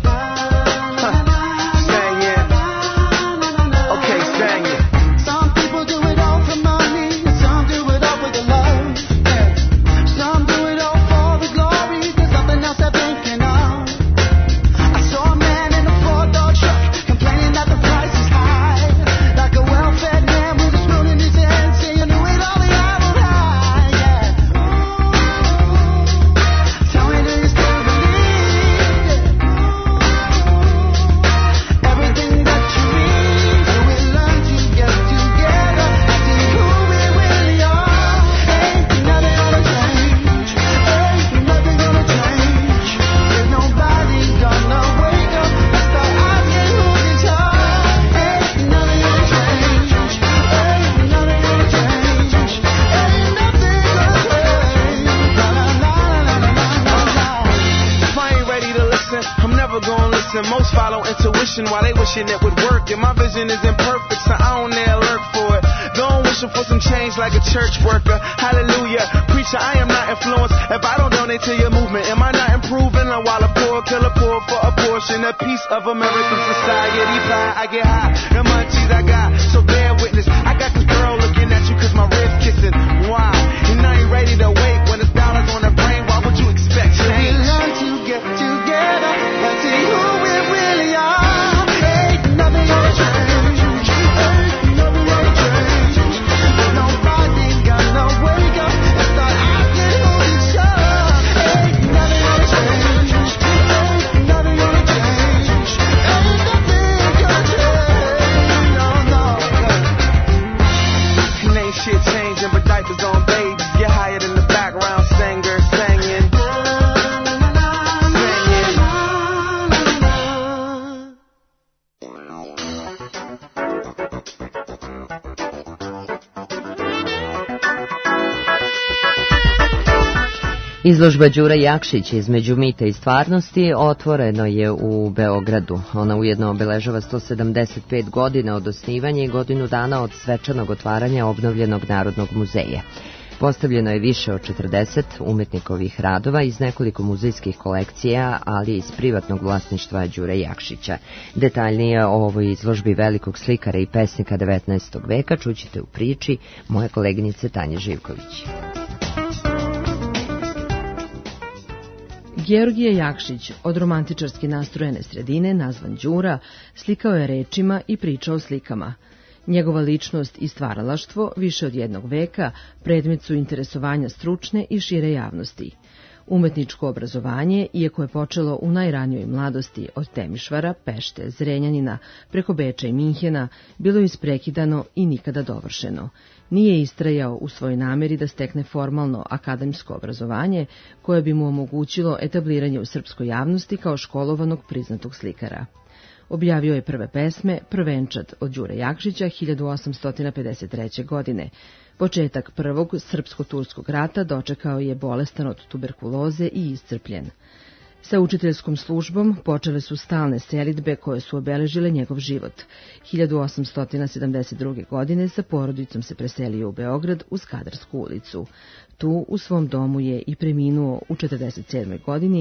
follow intuition while they wishing it would work. And my vision is imperfect, so I don't dare lurk for it. Don't wishing for some change like a church worker. Hallelujah, preacher, I am not influenced if I don't donate to your movement. Am I not improving? While a poor killer poor for a portion, a piece of American society pie. I get high, the munchies I got, so bear witness. I got this girl looking at you cause my ribs kissing. Wow, and I ain't ready to wait when it's dollars on the brain. Why would you expect change? We learn to get together and see who we really are. Ain't nothing gonna change. Ain't nothing gonna change. But nobody gonna wake up and start asking who you are. Ain't nothing gonna change. Ain't nothing gonna change. Ain't nothing gonna change. No, no. And ain't shit changing, but diapers on babies. Get hired in the background singer singing. Izložba Đura Jakšić između mita i stvarnosti otvoreno je u Beogradu. Ona ujedno obeležava 175 godina od osnivanja i godinu dana od svečanog otvaranja obnovljenog Narodnog muzeja. Postavljeno je više od 40 umetnikovih radova iz nekoliko muzejskih kolekcija, ali iz privatnog vlasništva Đure Jakšića. Detaljnije o ovoj izložbi velikog slikara i pesnika 19. veka čućete u priči moje koleginice Tanje Živković. Georgije Jakšić, od romantičarski nastrojene sredine, nazvan Đura, slikao je rečima i pričao slikama. Njegova ličnost i stvaralaštvo više od jednog veka predmet su interesovanja stručne i šire javnosti. Umetničko obrazovanje, iako je počelo u najranijoj mladosti od Temišvara, Pešte, Zrenjanina, preko Beča i Minhena, bilo je isprekidano i nikada dovršeno. Nije istrajao u svojoj nameri da stekne formalno akademsko obrazovanje koje bi mu omogućilo etabliranje u srpskoj javnosti kao školovanog priznatog slikara. Objavio je prve pesme, Prvenčad od Đure Jakšića 1853. godine. Početak prvog srpsko-turskog rata dočekao je bolestan od tuberkuloze i iscrpljen. Sa učiteljskom službom počele su stalne selidbe koje su obeležile njegov život. 1872. godine sa porodicom se preselio u Beograd u Skadarsku ulicu. Tu u svom domu je i preminuo u 47. godini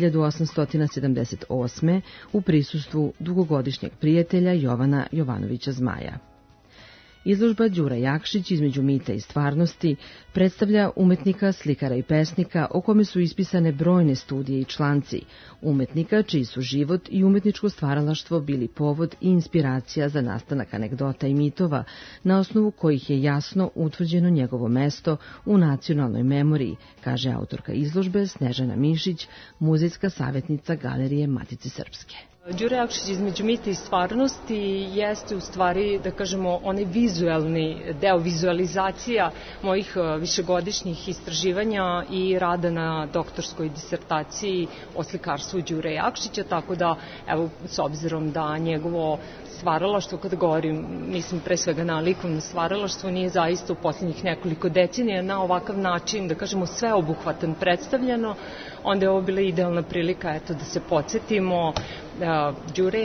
1878. u prisustvu dugogodišnjeg prijatelja Jovana Jovanovića Zmaja. Izložba Đura Jakšić između mita i stvarnosti predstavlja umetnika, slikara i pesnika o kome su ispisane brojne studije i članci, umetnika čiji su život i umetničko stvaralaštvo bili povod i inspiracija za nastanak anegdota i mitova, na osnovu kojih je jasno utvrđeno njegovo mesto u nacionalnoj memoriji, kaže autorka izložbe Snežana Mišić, muzejska savjetnica Galerije Matice Srpske. Đure Jakšić između mita i stvarnosti jeste u stvari, da kažemo, onaj vizuelni deo, vizualizacija mojih višegodišnjih istraživanja i rada na doktorskoj disertaciji o slikarstvu Đure Jakšića, tako da, evo, s obzirom da njegovo stvaralaštvo, kada govorim, mislim pre svega na likovno stvaralaštvo, nije zaista u posljednjih nekoliko decenija na ovakav način, da kažemo, sveobuhvatan predstavljeno, onda je ovo bila idealna prilika, eto, da se podsjetimo Đure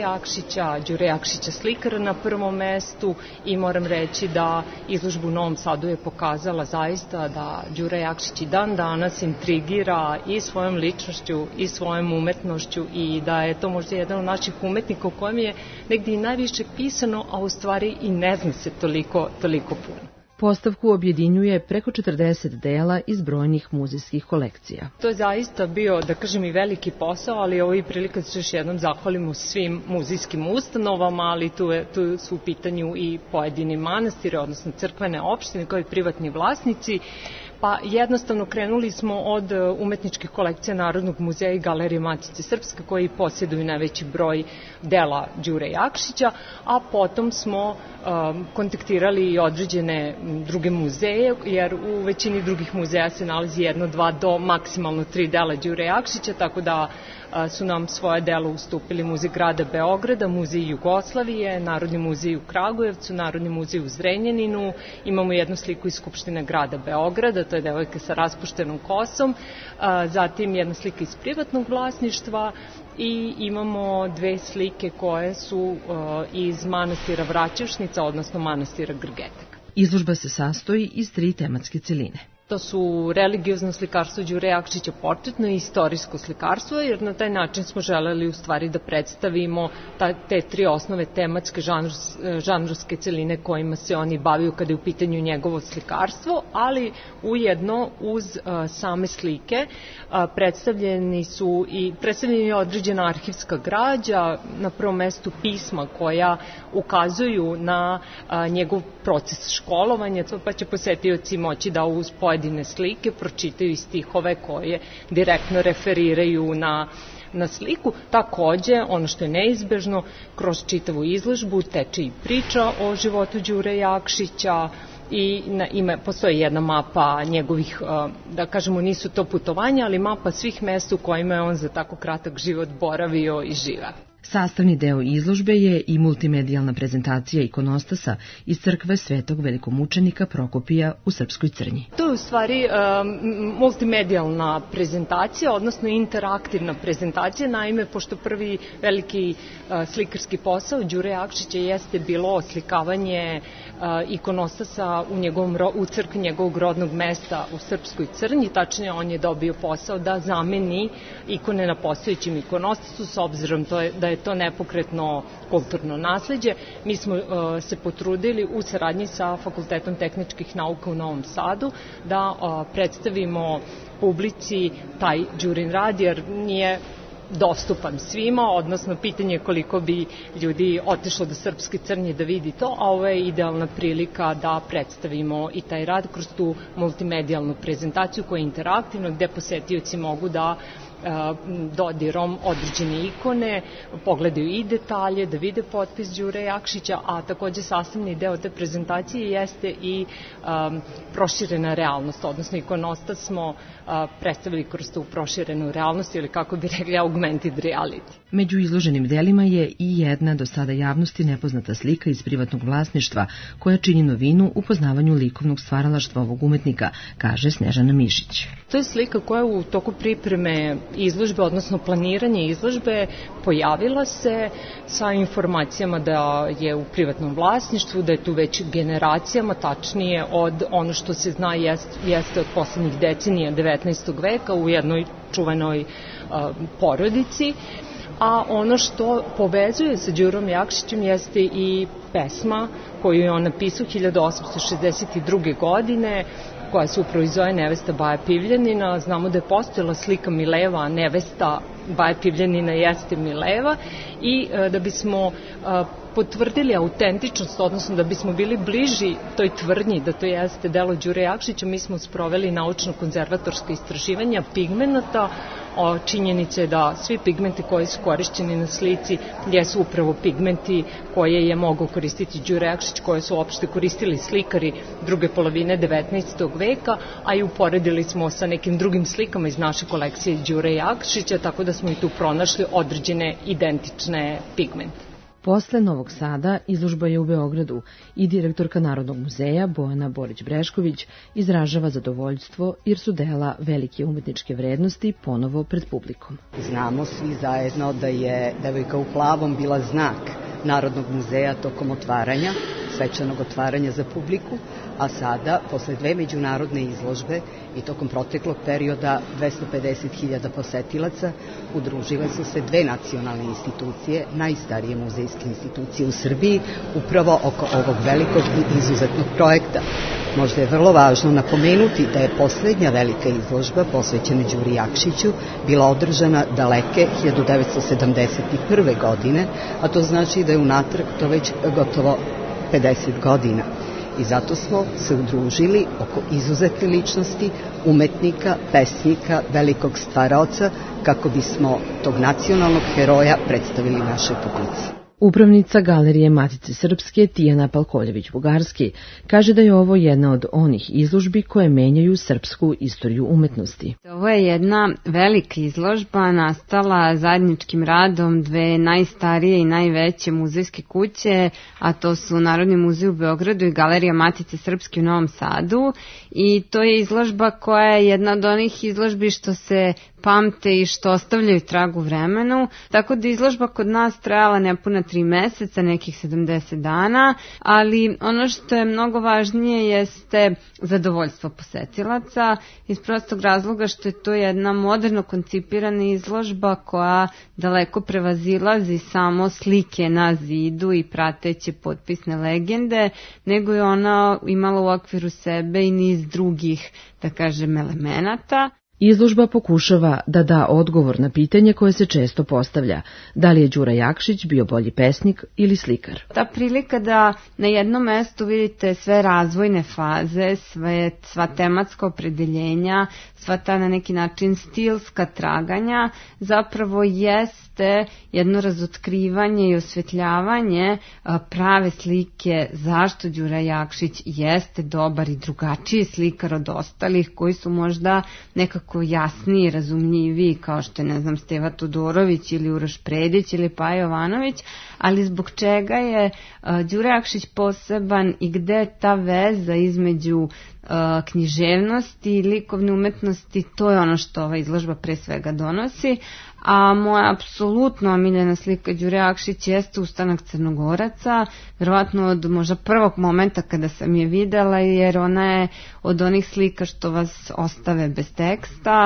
Jakšića slikara na prvom mestu i moram reći da izložba u Novom Sadu je pokazala zaista da Đure Jakšić i dan danas intrigira i svojom ličnošću i svojom umetnošću i da je to možda jedan od naših umetnika u kojem je negdje i najviše pisano, a u stvari i ne zna se toliko puno. Postavku objedinjuje preko 40 dela iz brojnih muzejskih kolekcija. To je zaista bio, da kažem, i veliki posao, ali ovo je i prilika da se još jednom zahvalimo svim muzejskim ustanovama, ali tu su u pitanju i pojedini manastire, odnosno crkvene opštine, kao i privatni vlasnici. Pa jednostavno krenuli smo od umetničkih kolekcija Narodnog muzeja i Galerije Matice Srpske koji posjeduju najveći broj dela Đure Jakšića, a potom smo kontaktirali i određene druge muzeje, jer u većini drugih muzeja se nalazi 1, 2 do maksimalno 3 dela Đure Jakšića, tako da su nam svoje delo ustupili Muzej grada Beograda, Muzej Jugoslavije, Narodni muzej u Kragujevcu, Narodni muzej u Zrenjaninu. Imamo jednu sliku iz Skupštine grada Beograda, to je devojka sa raspuštenom kosom, zatim jedna slika iz privatnog vlasništva i imamo dve slike koje su iz manastira Vraćevšnica, odnosno manastira Grgetak. Izložba se sastoji iz 3 tematske celine. To su religiozno slikarstvo Đure Jakšića, početno i istorijsko slikarstvo, jer na taj način smo želeli u stvari da predstavimo te 3 osnove tematske žanrovske celine kojima se oni bavio kada je u pitanju njegovo slikarstvo, ali ujedno uz same slike predstavljeni je određena arhivska građa, na prvom mestu pisma koja ukazuju na njegov proces školovanja, pa će posetioci moći da uz pojedine slike pročitaju i stihove koje direktno referiraju na sliku. Takođe, ono što je neizbežno, kroz čitavu izložbu teče i priča o životu Đure Jakšića i postoji jedna mapa njegovih, da kažemo nisu to putovanja, ali mapa svih mesta u kojima je on za tako kratak život boravio i živeo. Sastavni deo izložbe je i multimedijalna prezentacija ikonostasa iz crkve Svetog velikomučenika Prokopija u Srpskoj Crnji. To je u stvari multimedijalna prezentacija, odnosno interaktivna prezentacija, naime, pošto prvi veliki slikarski posao Đure Jakšića jeste bilo oslikavanje ikonostasa u crkvi njegovog rodnog mesta u Srpskoj Crnji, tačnije on je dobio posao da zameni ikone na postojećim ikonostasu, s obzirom da je to nepokretno kulturno nasleđe. Mi smo se potrudili u saradnji sa Fakultetom tehničkih nauka u Novom Sadu da predstavimo publici taj Đurin rad, jer nije dostupan svima, odnosno pitanje koliko bi ljudi otišlo do Srpske Crnje da vidi to, a ovo je idealna prilika da predstavimo i taj rad kroz tu multimedijalnu prezentaciju koja je interaktivna, gde posetioci mogu da dodirom određene ikone, pogledaju i detalje, da vide potpis Đure Jakšića, a takođe sastavni deo te prezentacije jeste i proširena realnost, odnosno ikonostas smo predstavili kroz tu proširenu realnost ili kako bi rekli augmented reality. Među izloženim delima je i jedna do sada javnosti nepoznata slika iz privatnog vlasništva koja čini novinu u poznavanju likovnog stvaralaštva ovog umetnika, kaže Snežana Mišić. To je slika koja u toku pripreme izložbe, odnosno planiranje izložbe, pojavila se sa informacijama da je u privatnom vlasništvu, da je tu već generacijama, tačnije od ono što se zna jeste od poslednjih decenija 19. veka u jednoj čuvenoj porodici. A ono što povezuje sa Đurom Jakšićem jeste i pesma koju je on napisao 1862. godine, koja se upravo zove Nevesta Baje Pivljanina. Znamo da je postojala slika Mileva, a nevesta Baje Pivljanina jeste Mileva, i da bismo potvrdili autentičnost, odnosno da bismo bili bliži toj tvrdnji da to jeste delo Đure Jakšića, mi smo sproveli naučno-konzervatorska istraživanja pigmenata. Činjenica je da svi pigmenti koji su korišćeni na slici jesu upravo pigmenti koje je mogao koristiti Đure Jakšić, koje su uopšte koristili slikari druge polovine 19. veka, a i uporedili smo sa nekim drugim slikama iz naše kolekcije Đure Jakšića, tako da smo i tu pronašli određene identične pigmente. Posle Novog Sada izložba je u Beogradu i direktorka Narodnog muzeja Bojana Borić-Brešković izražava zadovoljstvo jer su dela velike umetničke vrednosti ponovo pred publikom. Znamo svi zajedno da je devojka u plavom bila znak Narodnog muzeja tokom otvaranja, svečanog otvaranja za publiku, a sada, posle 2 međunarodne izložbe i tokom proteklog perioda 250.000 posetilaca, udružile su se 2 nacionalne institucije, najstarije muzejske institucije u Srbiji, upravo oko ovog velikog i izuzetnog projekta. Možda je vrlo važno napomenuti da je poslednja velika izložba posvećena Đuri Jakšiću bila održana daleke 1971. godine, a to znači da je unatrag to već gotovo 50 godina. I zato smo se udružili oko izuzetne ličnosti, umetnika, pesnika, velikog stvaraoca, kako bismo tog nacionalnog heroja predstavili našoj publici. Upravnica Galerije Matice Srpske Tijana Palkoljević-Bugarski kaže da je ovo jedna od onih izložbi koje menjaju srpsku istoriju umetnosti. Ovo je jedna velika izložba nastala zajedničkim radom dve najstarije i najveće muzejske kuće, a to su Narodni muzej u Beogradu i Galerija Matice Srpske u Novom Sadu, i to je izložba koja je jedna od onih izložbi što se pamte i što ostavljaju trag u vremenu, tako da izložba kod nas trajala nepuna 3 meseca, nekih 70 dana, ali ono što je mnogo važnije jeste zadovoljstvo posetilaca, iz prostog razloga što je to jedna moderno koncipirana izložba koja daleko prevazilazi samo slike na zidu i prateće potpisne legende, nego je ona imala u okviru sebe i niz drugih, da kažem, elemenata. Izložba pokušava da da odgovor na pitanje koje se često postavlja, da li je Đura Jakšić bio bolji pesnik ili slikar. Ta prilika da na jednom mestu vidite sve razvojne faze, sva tematska opredeljenja, sva ta na neki način stilska traganja, zapravo jeste jedno razotkrivanje i osvetljavanje prave slike zašto Đura Jakšić jeste dobar i drugačiji slikar od ostalih koji su možda nekako jasniji, razumljiviji, kao što je, ne znam, Steva Todorović ili Uroš Predić ili Paja Jovanović, ali zbog čega je Đura Jakšić poseban i gde je ta veza između književnosti i likovne umetnosti, to je ono što ova izložba pre svega donosi. A moja apsolutno omiljena slika Đure Jakšić jeste Ustanak Crnogoraca, verovatno od možda prvog momenta kada sam je videla, jer ona je od onih slika što vas ostave bez teksta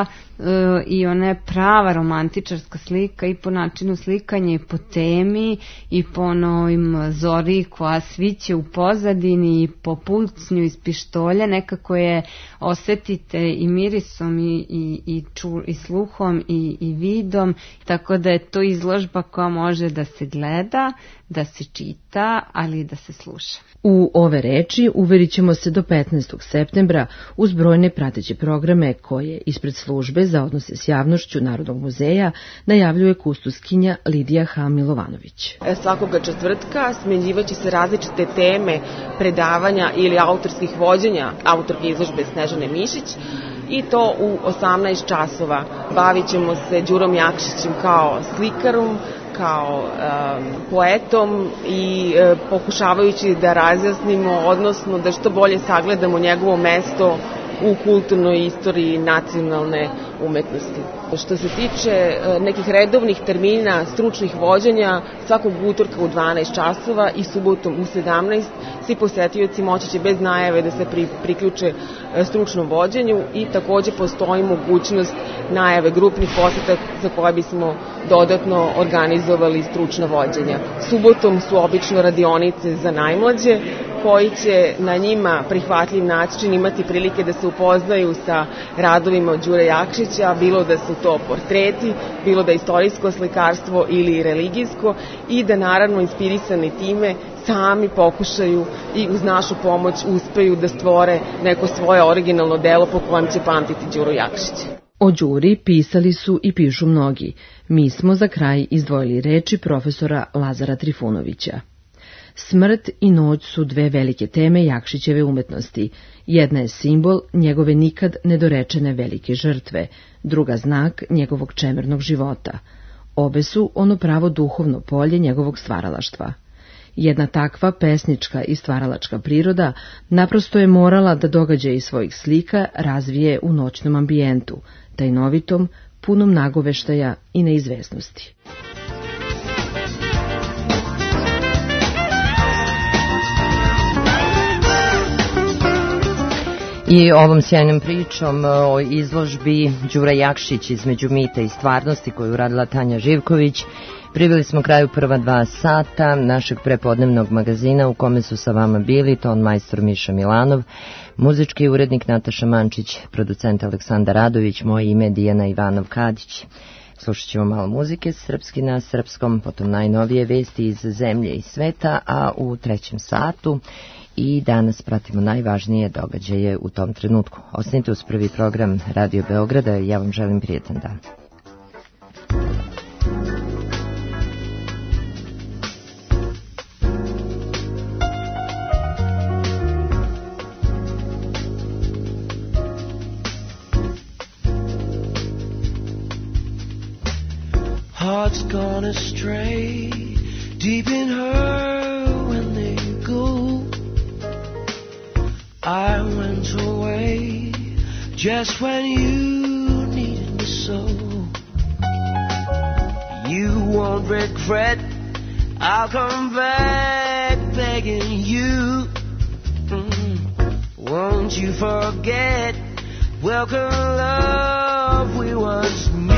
i ona je prava romantičarska slika i po načinu slikanja i po temi i po onom zori koja sviće u pozadini i po pucnju iz pištolja, nekako je osetite i mirisom i sluhom i vidom, tako da je to izložba koja može da se gleda, da se čita, ali i da se sluša. U ove reči uverit ćemo se do 15. septembra uz brojne prateće programe koje ispred službe za odnose s javnošću Narodnog muzeja najavljuje kustuskinja Lidija H. Milovanović. Svakoga četvrtka smenjivaće se različite teme predavanja ili autorskih vođenja autorke izložbe Snežane Mišić, i to u 18 časova. Bavit ćemo se Đurom Jakšićem kao slikarom, kao poetom i pokušavajući da razjasnimo, odnosno da što bolje sagledamo njegovo mesto u kulturnoj istoriji nacionalne umetnosti. Što se tiče nekih redovnih termina stručnih vođenja, svakog utorka u 12 časova i subotom u 17, svi posetioci moći će bez najave da se priključe stručnom vođenju i takođe postoji mogućnost najave grupnih poseta za koje bismo dodatno organizovali stručna vođenja. Subotom su obično radionice za najmlađe, koji će na njima prihvatljiv način imati prilike da se upoznaju sa radovima od Đure Jakšića, bilo da su to portreti, bilo da je istorijsko slikarstvo ili religijsko, i da naravno inspirisani time sami pokušaju i uz našu pomoć uspeju da stvore neko svoje originalno delo po kojem će pamtiti Đuru Jakšića. O Đuri pisali su i pišu mnogi. Mi smo za kraj izdvojili reči profesora Lazara Trifunovića. Smrt i noć su dve velike teme Jakšićeve umetnosti. Jedna je simbol njegove nikad nedorečene velike žrtve, druga znak njegovog čemernog života. Obe su ono pravo duhovno polje njegovog stvaralaštva. Jedna takva pesnička i stvaralačka priroda naprosto je morala da događaje svojih slika razvije u noćnom ambijentu, tajnovitom, punom nagoveštaja i neizvesnosti. I ovom sjajnom pričom o izložbi Đura Jakšić između mita i stvarnosti koju uradila Tanja Živković priveli smo kraju prva 2 sata našeg prepodnevnog magazina u kome su sa vama bili ton majstor Miša Milanov, muzički urednik Nataša Mančić, producent Aleksandar Radović, moje ime Dijana Ivanov-Kadić. Slušat ćemo malo muzike srpski na srpskom, potom najnovije vesti iz zemlje i sveta, a u 3. satu i danas pratimo najvažnije događaje u tom trenutku. Ostanite uz prvi program Radio Beograda, ja vam želim prijetan dan. Hearts gone astray, deep in her when they go. I went away just when you needed me so. You won't regret, I'll come back begging you. Won't you forget, welcome love we once knew.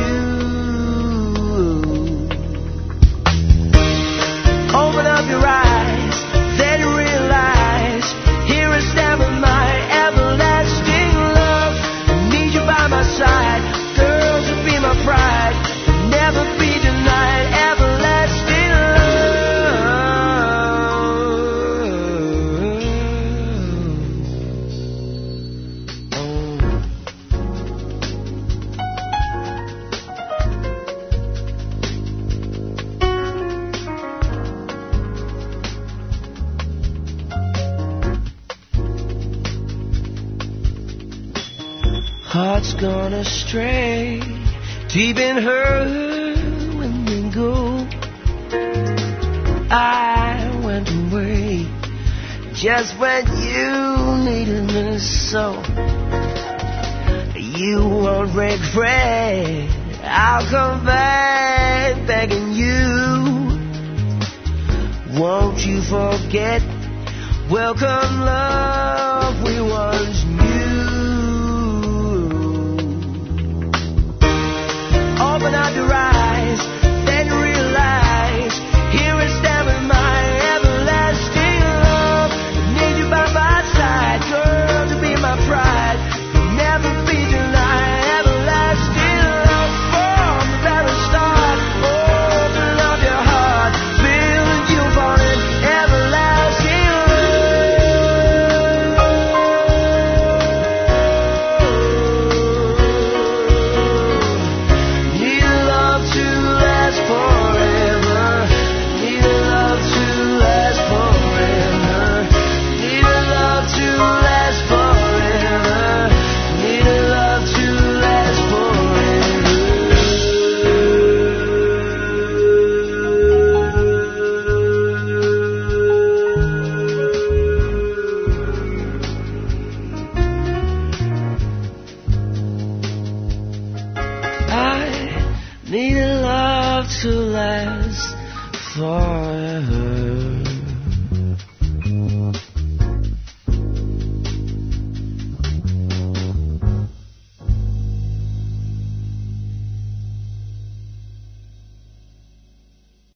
Open up your eyes, then realize, here is never my everlasting love. I need you by my side, girl, to be my pride, never be denied everlasting Hearts gone astray, deep in her when they go. I went away just when you needed me so. You won't regret, I'll come back begging you. Won't you forget, welcome love we once knew. Open up your eyes, then realize, here is never my everlasting love. I need you by my side, girl, to be my pride, never be denied everlasting love. From the very start, open up your heart, build you for an everlasting need a love to last forever.